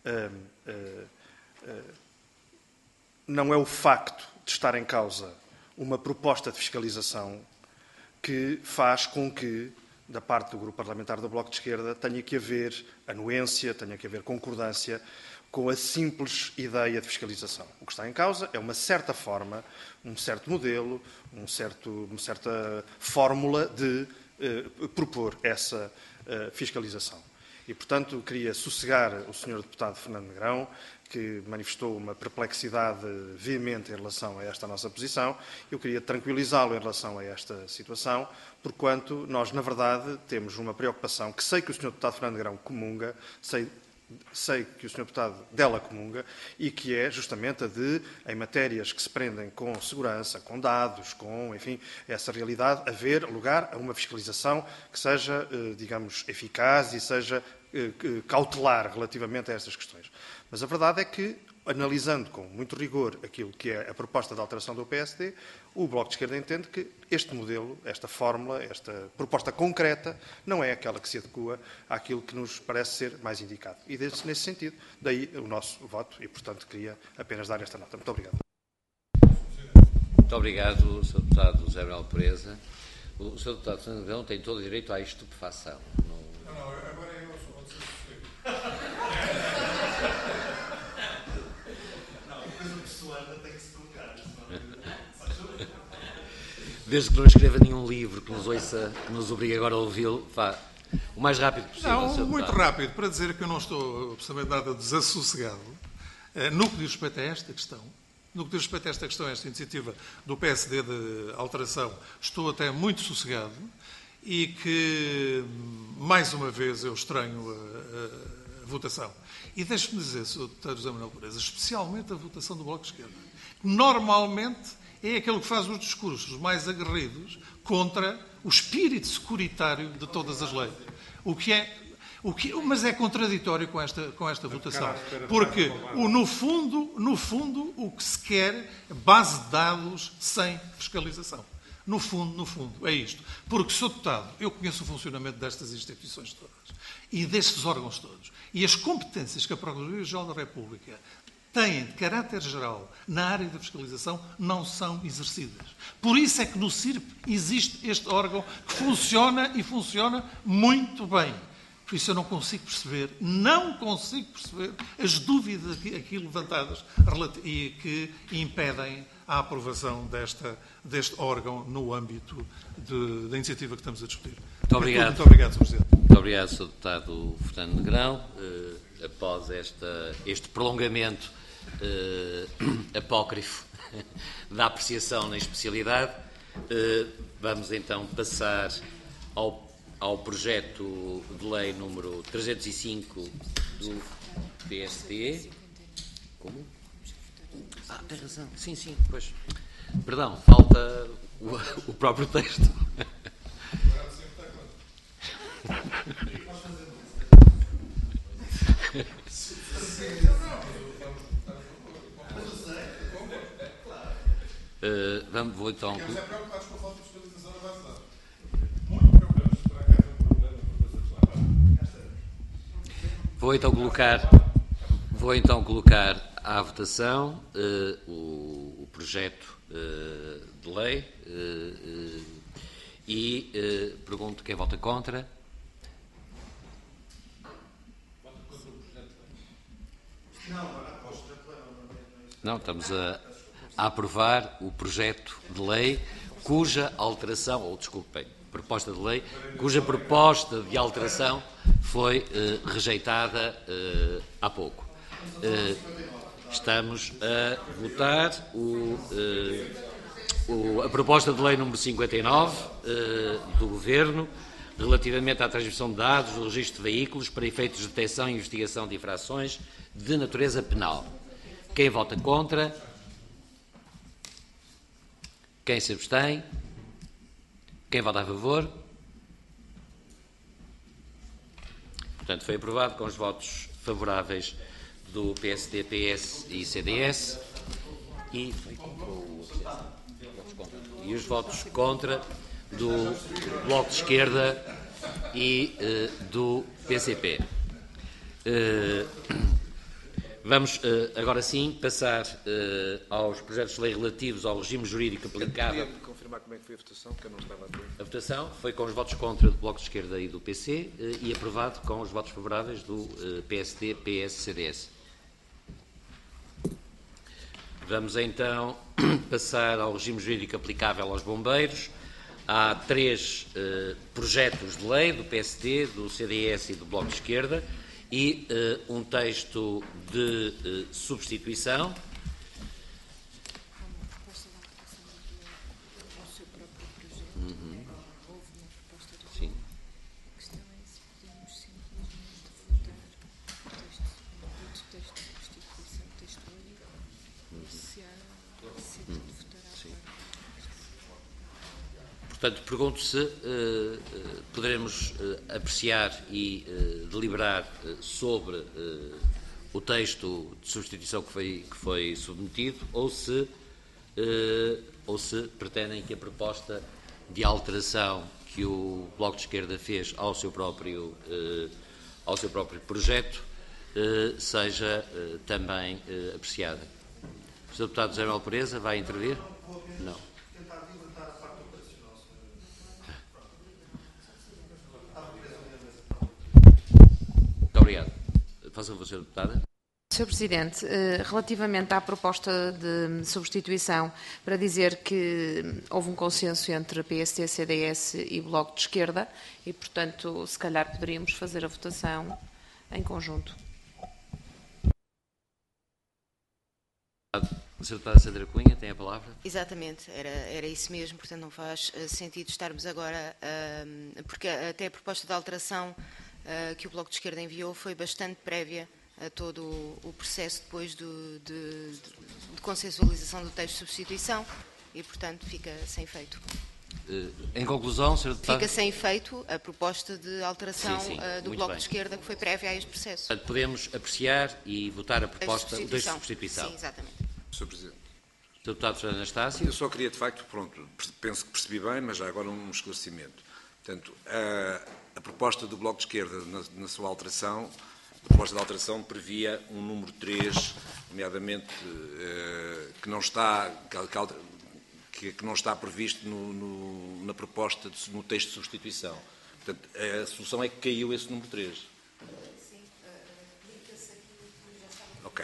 Não é o facto de estar em causa uma proposta de fiscalização que faz com que, da parte do Grupo Parlamentar do Bloco de Esquerda, tenha que haver anuência, tenha que haver concordância com a simples ideia de fiscalização. O que está em causa é uma certa forma, um certo modelo, uma certa fórmula de propor essa fiscalização. E, portanto, queria sossegar o Sr. Deputado Fernando Negrão, que manifestou uma perplexidade veemente em relação a esta nossa posição. Eu queria tranquilizá-lo em relação a esta situação, porquanto nós, na verdade, temos uma preocupação que sei que o Sr. Deputado Fernando Negrão comunga, sei que o Sr. Deputado dela comunga, e que é justamente a de, em matérias que se prendem com segurança, com dados, com, enfim, essa realidade, haver lugar a uma fiscalização que seja, digamos, eficaz e seja cautelar relativamente a estas questões. Mas a verdade é que, analisando com muito rigor aquilo que é a proposta de alteração do PSD, o Bloco de Esquerda entende que este modelo, esta fórmula, esta proposta concreta, não é aquela que se adequa àquilo que nos parece ser mais indicado. E nesse sentido, daí o nosso voto e, portanto, queria apenas dar esta nota. Muito obrigado. Muito obrigado, Sr. Deputado José Manuel Pereza. O Sr. Deputado Fernando Negrão tem todo o direito à estupefação. Não, agora eu sou Desde que não escreva nenhum livro que nos ouça, que nos obrigue agora a ouvi-lo, o mais rápido possível. Não, muito rápido, para dizer que eu não estou absolutamente nada desassossegado no que diz respeito a esta questão. No que diz respeito a esta questão, a esta iniciativa do PSD de alteração, estou até muito sossegado e que, mais uma vez, eu estranho a votação. E deixe-me dizer, Sr. Deputado José Manuel Pereza, especialmente a votação do Bloco de Esquerda. Normalmente é aquele que faz os discursos mais aguerridos contra o espírito securitário de todas as leis. Mas é contraditório com esta votação. Porque, no fundo, o que se quer é base de dados sem fiscalização. No fundo, é isto. Porque, Sr. Deputado, eu conheço o funcionamento destas instituições todas e destes órgãos todos. E as competências que a Procuradoria-Geral da República têm de caráter geral na área da fiscalização não são exercidas. Por isso é que no CIRP existe este órgão que funciona e funciona muito bem. Por isso eu não consigo perceber as dúvidas aqui levantadas e que impedem a aprovação deste órgão no âmbito da iniciativa que estamos a discutir. Muito obrigado. Muito obrigado, Sr. Presidente. Muito obrigado, Sr. Deputado Fernando Negrão. Após este prolongamento apócrifo da apreciação na especialidade, vamos então passar ao projeto de lei número 305 do PSD. Como? Tem razão. Sim, sim, pois. Perdão, falta o próprio texto. Vou então. Vou então colocar à votação o projeto de lei e pergunto quem vota contra. Não, estamos a aprovar o projeto de lei cuja alteração, ou desculpem, proposta de lei, cuja proposta de alteração foi rejeitada há pouco. Estamos a votar a proposta de lei número 59 do Governo relativamente à transmissão de dados do registro de veículos para efeitos de detecção e investigação de infrações de natureza penal. Quem vota contra? Quem se abstém? Quem vota a favor? Portanto, foi aprovado com os votos favoráveis do PSD, PS e CDS e os votos contra do Bloco de Esquerda e do PCP. Vamos agora sim passar aos projetos de lei relativos ao regime jurídico aplicável. Queria confirmar como é que foi a votação, que eu não estava a ver. A votação foi com os votos contra do Bloco de Esquerda e do PC e aprovado com os votos favoráveis do PSD, PS e CDS. Vamos então passar ao regime jurídico aplicável aos bombeiros. Há 3 projetos de lei do PSD, do CDS e do Bloco de Esquerda e um texto de substituição. Sim. Portanto, pergunto se poderemos apreciar e deliberar sobre o texto de substituição que foi submetido ou se pretendem que a proposta de alteração que o Bloco de Esquerda fez ao seu próprio projeto seja também apreciada. O Sr. Deputado José Manuel Pereza vai intervir? Não. Obrigado. Faça favor, Sra. Deputada. Sr. Presidente, relativamente à proposta de substituição, para dizer que houve um consenso entre PSD, CDS e Bloco de Esquerda e, portanto, se calhar poderíamos fazer a votação em conjunto. Sra. Deputada Sandra Cunha, tem a palavra. Exatamente, era isso mesmo, portanto não faz sentido estarmos agora, porque até a proposta de alteração que o Bloco de Esquerda enviou foi bastante prévia a todo o processo depois de consensualização do texto de substituição e, portanto, fica sem efeito. Em conclusão, Sr. Deputado... Fica sem efeito a proposta de alteração sim, do Bloco de Esquerda que foi prévia a este processo. Portanto, podemos apreciar e votar a proposta do texto de substituição. Sim, exatamente. Sr. Presidente. Sr. Deputado Fernando Anastácio. Eu só queria, de facto, penso que percebi bem, mas já agora um esclarecimento. Portanto, a proposta do Bloco de Esquerda, na sua alteração, a proposta de alteração previa um número 3, nomeadamente, que não está previsto na proposta, no texto de substituição. Portanto, a solução é que caiu esse número 3. Sim, aplica-se aquilo que já está... Ok.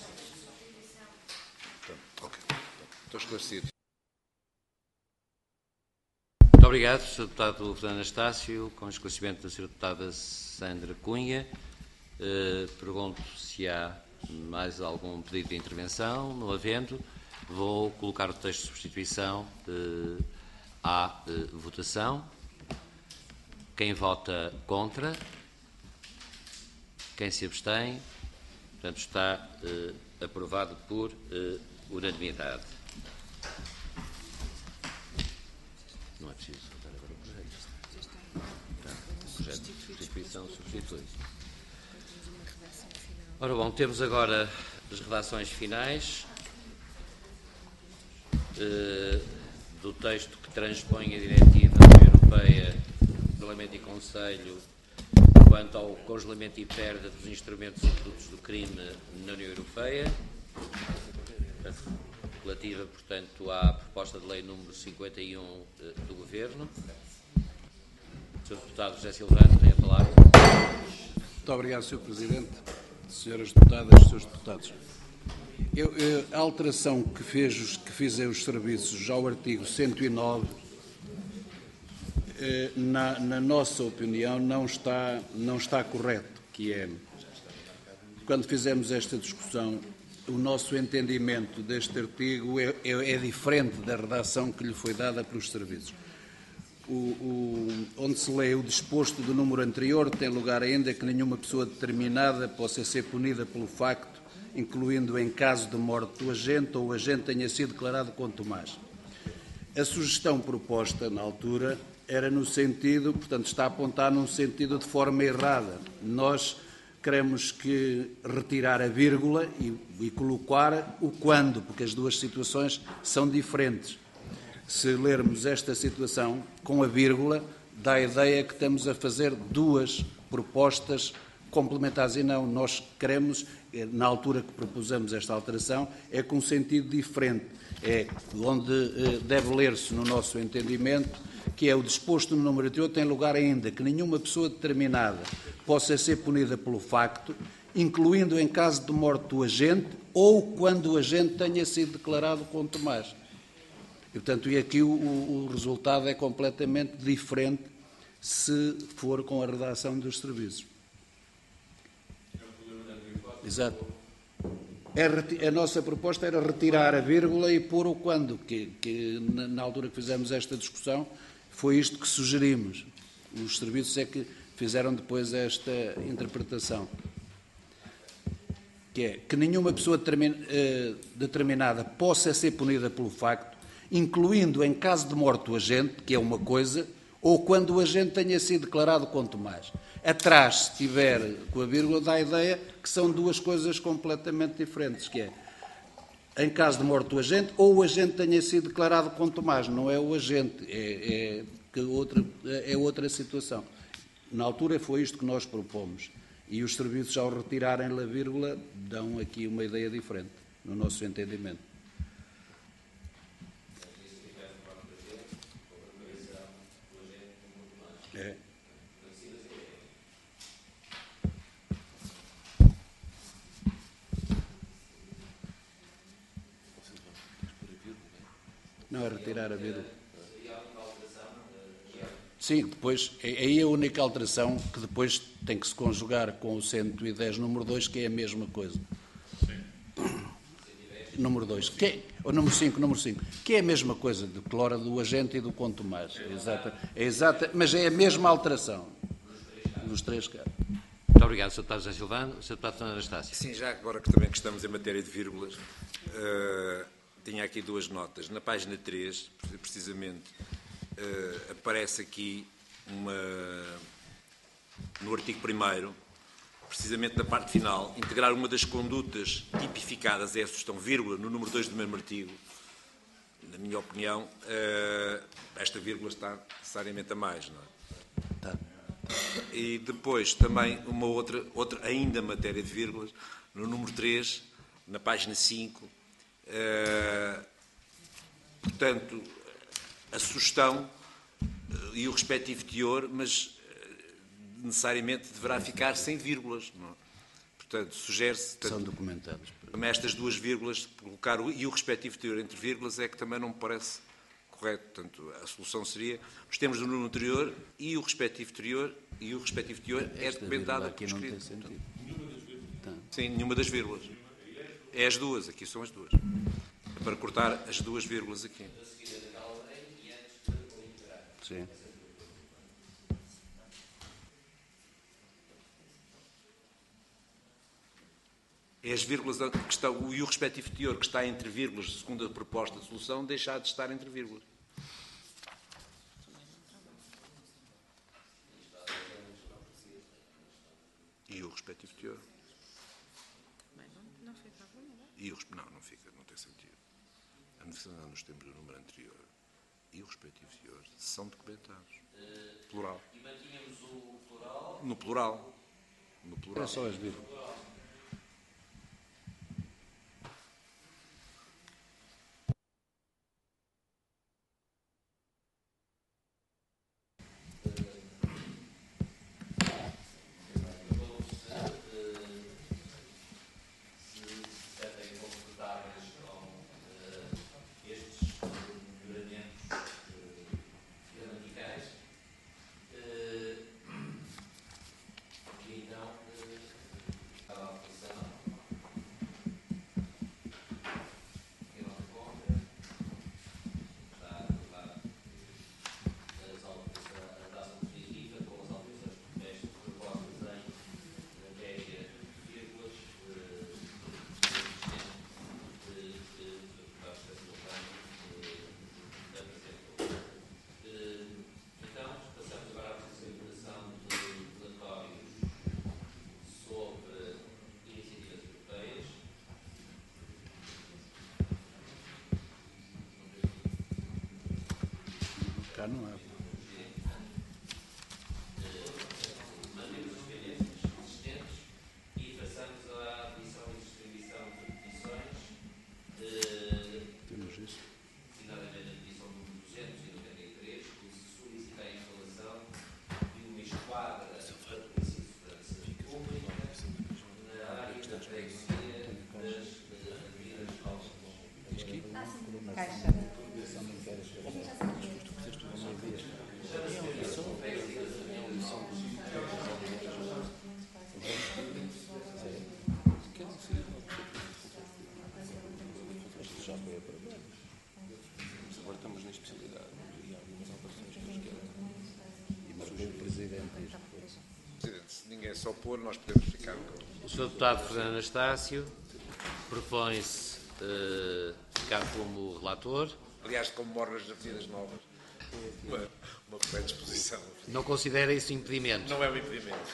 Ok. Estou esclarecido. Muito obrigado, Sr. Deputado Fernando Anastácio. Com o esclarecimento da Sra. Deputada Sandra Cunha, pergunto se há mais algum pedido de intervenção. Não havendo, vou colocar o texto de substituição à votação. Quem vota contra? Quem se abstém? Portanto, está aprovado por unanimidade. Não é preciso votar agora o projeto. O projeto de substituição substitui. Ora bom, temos agora as redações finais do texto que transpõe a diretiva da União Europeia, do Parlamento e Conselho, quanto ao congelamento e perda dos instrumentos e produtos do crime na União Europeia, relativa, portanto, à proposta de lei número 51 do Governo. O Sr. Deputado José Silvano tem a palavra. Muito obrigado, Sr. Presidente, Sras. Deputadas, Srs. Deputados. A alteração que fizeram os serviços ao artigo 109, na nossa opinião, não está correto, que é, quando fizemos esta discussão, o nosso entendimento deste artigo é diferente da redação que lhe foi dada pelos serviços. Onde se lê o disposto do número anterior, tem lugar ainda que nenhuma pessoa determinada possa ser punida pelo facto, incluindo em caso de morte do agente ou o agente tenha sido declarado contumaz. A sugestão proposta na altura era no sentido, portanto, está a apontar num sentido de forma errada. Nós queremos que retirar a vírgula e colocar o quando, porque as duas situações são diferentes. Se lermos esta situação com a vírgula, dá a ideia que estamos a fazer duas propostas complementares e não. Nós queremos, na altura que propusemos esta alteração, é com um sentido diferente. É onde deve ler-se, no nosso entendimento, que é o disposto no número anterior, tem lugar ainda que nenhuma pessoa determinada possa ser punida pelo facto, incluindo em caso de morte do agente ou quando o agente tenha sido declarado contumaz. E, portanto, aqui o resultado é completamente diferente se for com a redação dos serviços. Exato. A nossa proposta era retirar a vírgula e pôr o quando, que na altura que fizemos esta discussão foi isto que sugerimos. Os serviços é que fizeram depois esta interpretação, que é que nenhuma pessoa determinada possa ser punida pelo facto, incluindo em caso de morte do agente, que é uma coisa, ou quando o agente tenha sido declarado contumaz. Atrás, se estiver com a vírgula, dá a ideia que são duas coisas completamente diferentes, que é em caso de morte do agente ou o agente tenha sido declarado contumaz. Não é o agente, é outra situação. Na altura foi isto que nós propomos. E os serviços, ao retirarem a vírgula, dão aqui uma ideia diferente, no nosso entendimento. É. Não é retirar a vírgula. Sim, depois, aí a única alteração que depois tem que se conjugar com o 110 número 2, que é a mesma coisa. Sim. Número 2, ou número 5, que é a mesma coisa, declara do agente e do contumaz. Exata, mas é a mesma alteração, nos três casos. Muito obrigado, Sr. Deputado José Silvano. Sr. Deputado Anastácio. Sim, já agora que também que estamos em matéria de vírgulas, tinha aqui duas notas. Na página 3, precisamente, aparece aqui no artigo 1º, precisamente na parte final, integrar uma das condutas tipificadas é a sugestão vírgula no número 2 do mesmo artigo. Na minha opinião, esta vírgula está necessariamente a mais, não é? Tá. E depois também uma outra ainda matéria de vírgulas, no número 3, na página 5, portanto, a sugestão e o respectivo teor, mas necessariamente deverá ficar sem vírgulas. Não é? Portanto, sugere-se... São documentados. Estas duas vírgulas, colocar e o respectivo teor entre vírgulas, é que também não me parece correto. Portanto, a solução seria, os termos do número anterior e o respectivo teor é documentado por escrito. Não tem sentido. Sim, nenhuma das vírgulas. É as duas, aqui são as duas. É para cortar as duas vírgulas aqui. Sim. É as vírgulas que estão, e o respectivo teor que está entre vírgulas, segundo a proposta de solução, deixar de estar entre vírgulas. E o respectivo teor. Não fica, não tem sentido. A necessidade nos termos do número anterior e o respectivo teor são documentados. Plural. E mantínhamos o plural? No plural. No plural. Era só as vírgulas. Cá não há. Mantemos os pendentes existentes e passamos à adição e distribuição de petições. Temos isso. Finalmente, a petição número 293, que solicita a instalação de uma esquadra da Polícia de Segurança Pública na área da freguesia das Avenidas Altas. Agora estamos na especialidade e algumas alterações que nos querem. E marcou o Presidente isto. Presidente, se ninguém se opor, nós podemos ficar com... O Sr. Deputado Fernando Anastácio propõe-se ficar como relator. Aliás, como órgãos das Avenidas Novas, uma predisposição. Não considera isso impedimento? Não é um impedimento.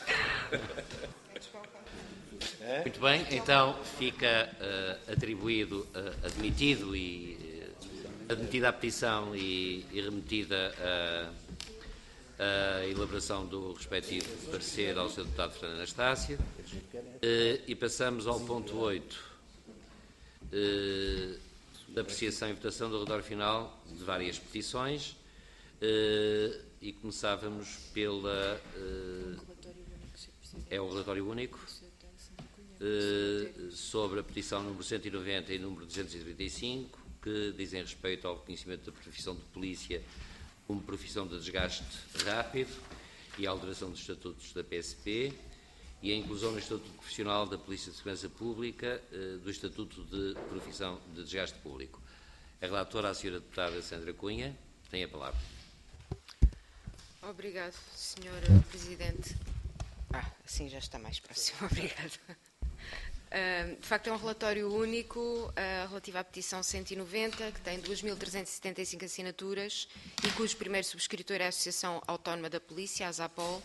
Muito bem, então fica atribuído, admitida a petição e remetida a elaboração do respectivo parecer ao Sr. Deputado Fernando Anastácio. E passamos ao ponto 8, da apreciação e votação do relatório final de várias petições. E começávamos pela... é o relatório único sobre a petição número 190 e número 235, que dizem respeito ao reconhecimento da profissão de polícia como profissão de desgaste rápido e a alteração dos estatutos da PSP e a inclusão no Estatuto Profissional da Polícia de Segurança Pública do Estatuto de Profissão de Desgaste Público. A relatora, a Sra. Deputada Sandra Cunha, tem a palavra. Obrigado, Sr. Presidente. Assim já está mais próximo. Obrigada. De facto, é um relatório único relativo à petição 190, que tem 2.375 assinaturas e cujo primeiro subscritor é a Associação Autónoma da Polícia, a ASAPOL,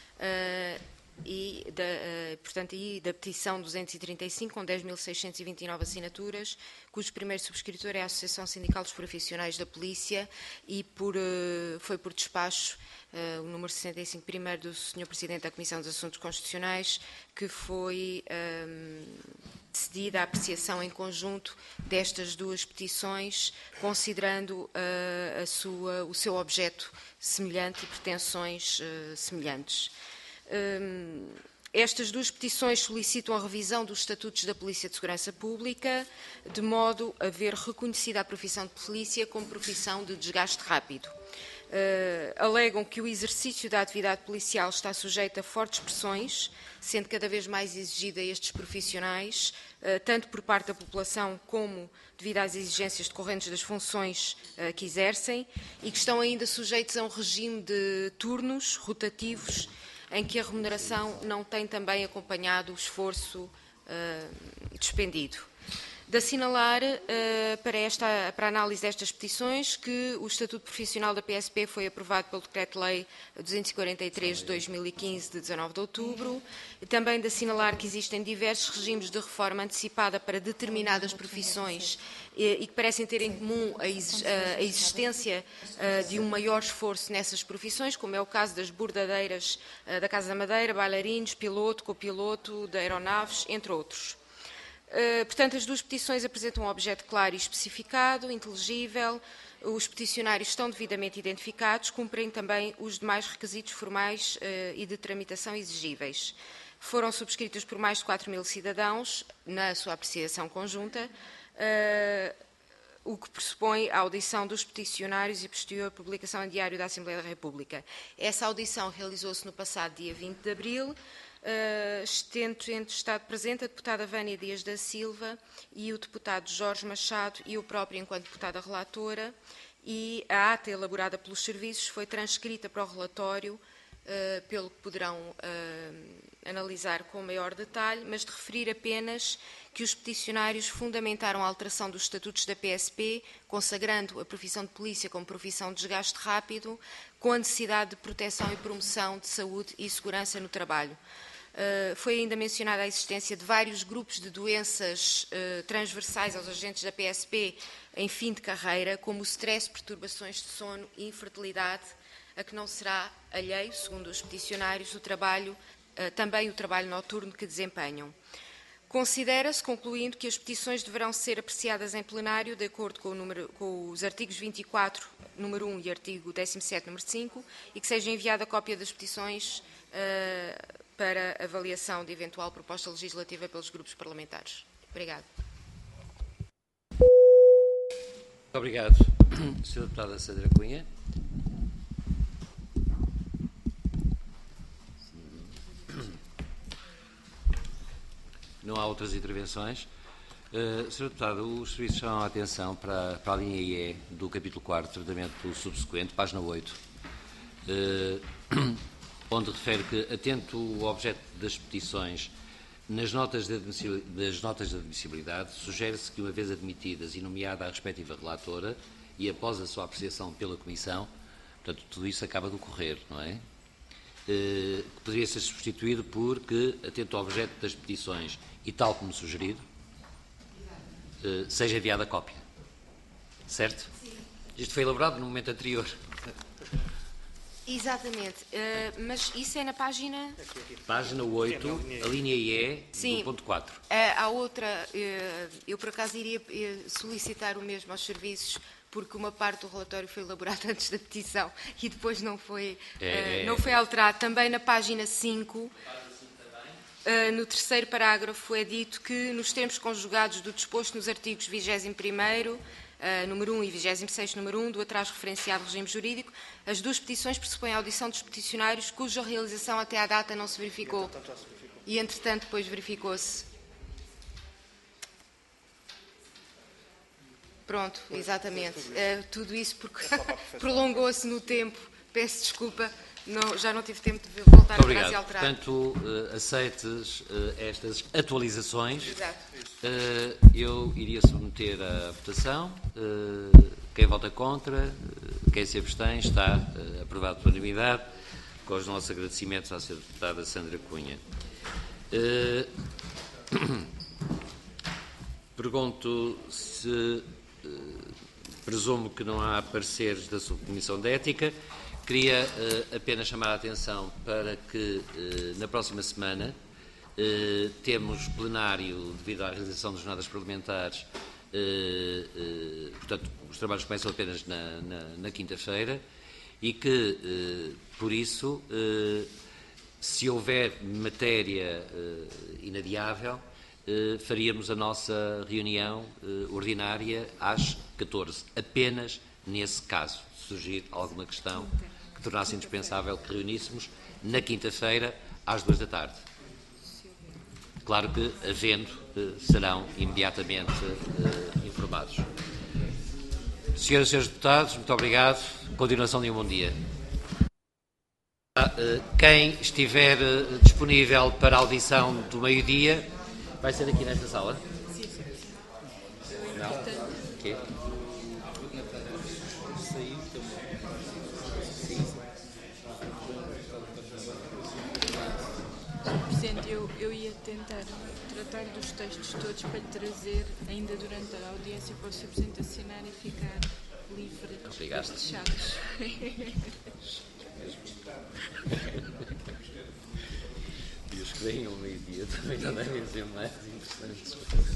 e da petição 235, com 10.629 assinaturas, cujo primeiro subscritor é a Associação Sindical dos Profissionais da Polícia e foi por despacho o número 65 primeiro do Sr. Presidente da Comissão dos Assuntos Constitucionais, que foi decidida a apreciação em conjunto destas duas petições, considerando o seu objeto semelhante e pretensões semelhantes. Estas duas petições solicitam a revisão dos estatutos da Polícia de Segurança Pública, de modo a ver reconhecida a profissão de polícia como profissão de desgaste rápido. Alegam que o exercício da atividade policial está sujeito a fortes pressões, sendo cada vez mais exigida a estes profissionais, tanto por parte da população como devido às exigências decorrentes das funções que exercem, e que estão ainda sujeitos a um regime de turnos rotativos, em que a remuneração não tem também acompanhado o esforço despendido. De assinalar para a análise destas petições que o Estatuto Profissional da PSP foi aprovado pelo Decreto-Lei 243 de 2015, de 19 de outubro. Também de assinalar que existem diversos regimes de reforma antecipada para determinadas profissões e que parecem ter em comum a existência de um maior esforço nessas profissões, como é o caso das bordadeiras da Casa da Madeira, bailarinos, piloto, copiloto, de aeronaves, entre outros. Portanto, as duas petições apresentam um objeto claro e especificado, inteligível, os peticionários estão devidamente identificados, cumprem também os demais requisitos formais e de tramitação exigíveis. Foram subscritas por mais de 4.000 cidadãos, na sua apreciação conjunta, o que pressupõe a audição dos peticionários e posterior publicação em Diário da Assembleia da República. Essa audição realizou-se no passado dia 20 de abril, tendo estado presente a deputada Vânia Dias da Silva e o deputado Jorge Machado e eu própria enquanto deputada relatora, e a ata elaborada pelos serviços foi transcrita para o relatório, pelo que poderão analisar com maior detalhe, mas de referir apenas que os peticionários fundamentaram a alteração dos estatutos da PSP, consagrando a profissão de polícia como profissão de desgaste rápido, com a necessidade de proteção e promoção de saúde e segurança no trabalho. Foi ainda mencionada a existência de vários grupos de doenças transversais aos agentes da PSP em fim de carreira, como o stress, perturbações de sono e infertilidade, a que não será alheio, segundo os peticionários, também o trabalho noturno que desempenham. Considera-se, concluindo, que as petições deverão ser apreciadas em plenário de acordo com os artigos 24, número 1 e artigo 17, número 5, e que seja enviada a cópia das petições para avaliação de eventual proposta legislativa pelos grupos parlamentares. Obrigado. Obrigado. Sra. Deputada Sandra Cunha. Não há outras intervenções. Sr. Deputado, os serviços chamam a atenção para a linha IE do capítulo 4, tratamento subsequente, página 8, onde refere que, atento ao objeto das petições, nas notas de admissibilidade, sugere-se que, uma vez admitidas e nomeada a respectiva relatora, e após a sua apreciação pela Comissão, portanto, tudo isso acaba de ocorrer, não é? Que poderia ser substituído por que, atento ao objeto das petições e tal como sugerido, seja enviada a cópia. Certo? Sim. Isto foi elaborado no momento anterior. Exatamente, mas isso é na página... Página 8, a linha IE, sim, do ponto 4. Há outra, eu por acaso iria solicitar o mesmo aos serviços, porque uma parte do relatório foi elaborada antes da petição e depois não foi alterado. Também na página 5, no terceiro parágrafo, é dito que, nos termos conjugados do disposto nos artigos 21º, número 1 e 26º, número 1, do atrás referenciado regime jurídico, as duas petições pressupõem a audição dos peticionários cuja realização até à data não se verificou. E, entretanto, depois verificou-se. Pronto, exatamente. Tudo isso porque prolongou-se no tempo. Peço desculpa, já não tive tempo de voltar atrás e alterar. Portanto, aceites estas atualizações. Exato. Eu iria submeter à votação. Quem vota contra, quem se abstém, está aprovado por unanimidade, com os nossos agradecimentos à Sra. Deputada Sandra Cunha. Pergunto se... presumo que não há pareceres da Subcomissão de Ética. Queria apenas chamar a atenção para que na próxima semana temos plenário devido à realização das jornadas parlamentares, portanto os trabalhos começam apenas na quinta-feira e que, por isso, se houver matéria inadiável, faríamos a nossa reunião ordinária às 14, apenas nesse caso, se surgir alguma questão que tornasse indispensável que reuníssemos na quinta-feira às 2 da tarde. Claro que, havendo, serão imediatamente informados. Senhoras e senhores deputados, muito obrigado. Continuação de um bom dia. Quem estiver disponível para a audição do meio-dia, Vai ser aqui nesta sala? Sim, sim. Não? O quê? Presidente, eu ia tentar tratar dos textos todos para lhe trazer ainda durante a audiência para o Sr. Presidente assinar e ficar livre Obrigado. destes chatos. E os que vêm ao meio-dia também não devem ser mais interessantes.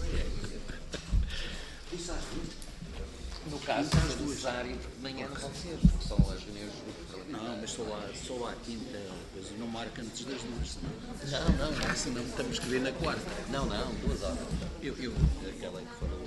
No caso, mas do usuário, porque de manhã não pode ser, porque são as reuniões do grupo. Não, mas só lá à quinta, coisa, não marca antes das 2. Não. Senão temos que ver na quarta. Não, 2 horas. Aquela que falou,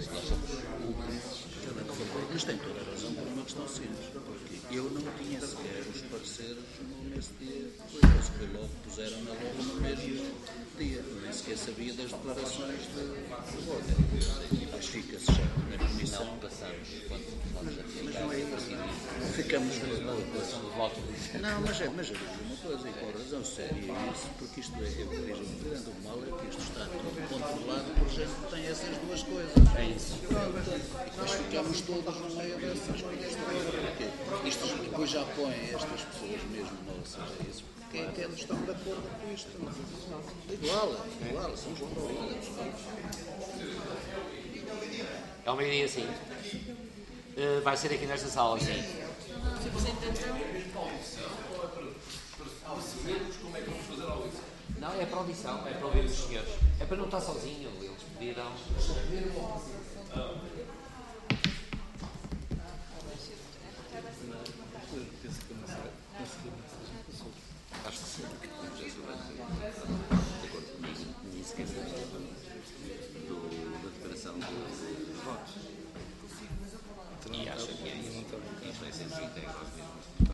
mas tem toda a razão por uma questão simples, porque eu não tinha sequer os parceiros nesse dia, depois foi logo, puseram na logo no mesmo dia, nem sequer sabia das declarações de voto. Mas fica-se já na comissão. Não passamos quando vamos a ficar. Não é isso. Ficamos na declaração do voto. Não, mas eu digo uma coisa, e com razão séria isso, porque isto é o que diz o Presidente, o mal é que isto está tudo controlado por gente que tem essas duas coisas. É isso. E depois ficamos todos no meio dessas coisas todas, porque isto depois já põe estas pessoas mesmo nossas, é isso, porque é que não estão de acordo com isto. Igual, somos controlados. É ao meio-dia, sim. Vai ser aqui nesta sala, sim. Sr. Presidente, então... Não, é para audição, é para ouvir os senhores. É para não estar sozinho, eles pediram. Acho que sim. De acordo comigo, nem sequer da declaração de votos. E acho que é isso. E vai ser assim, até agora mesmo.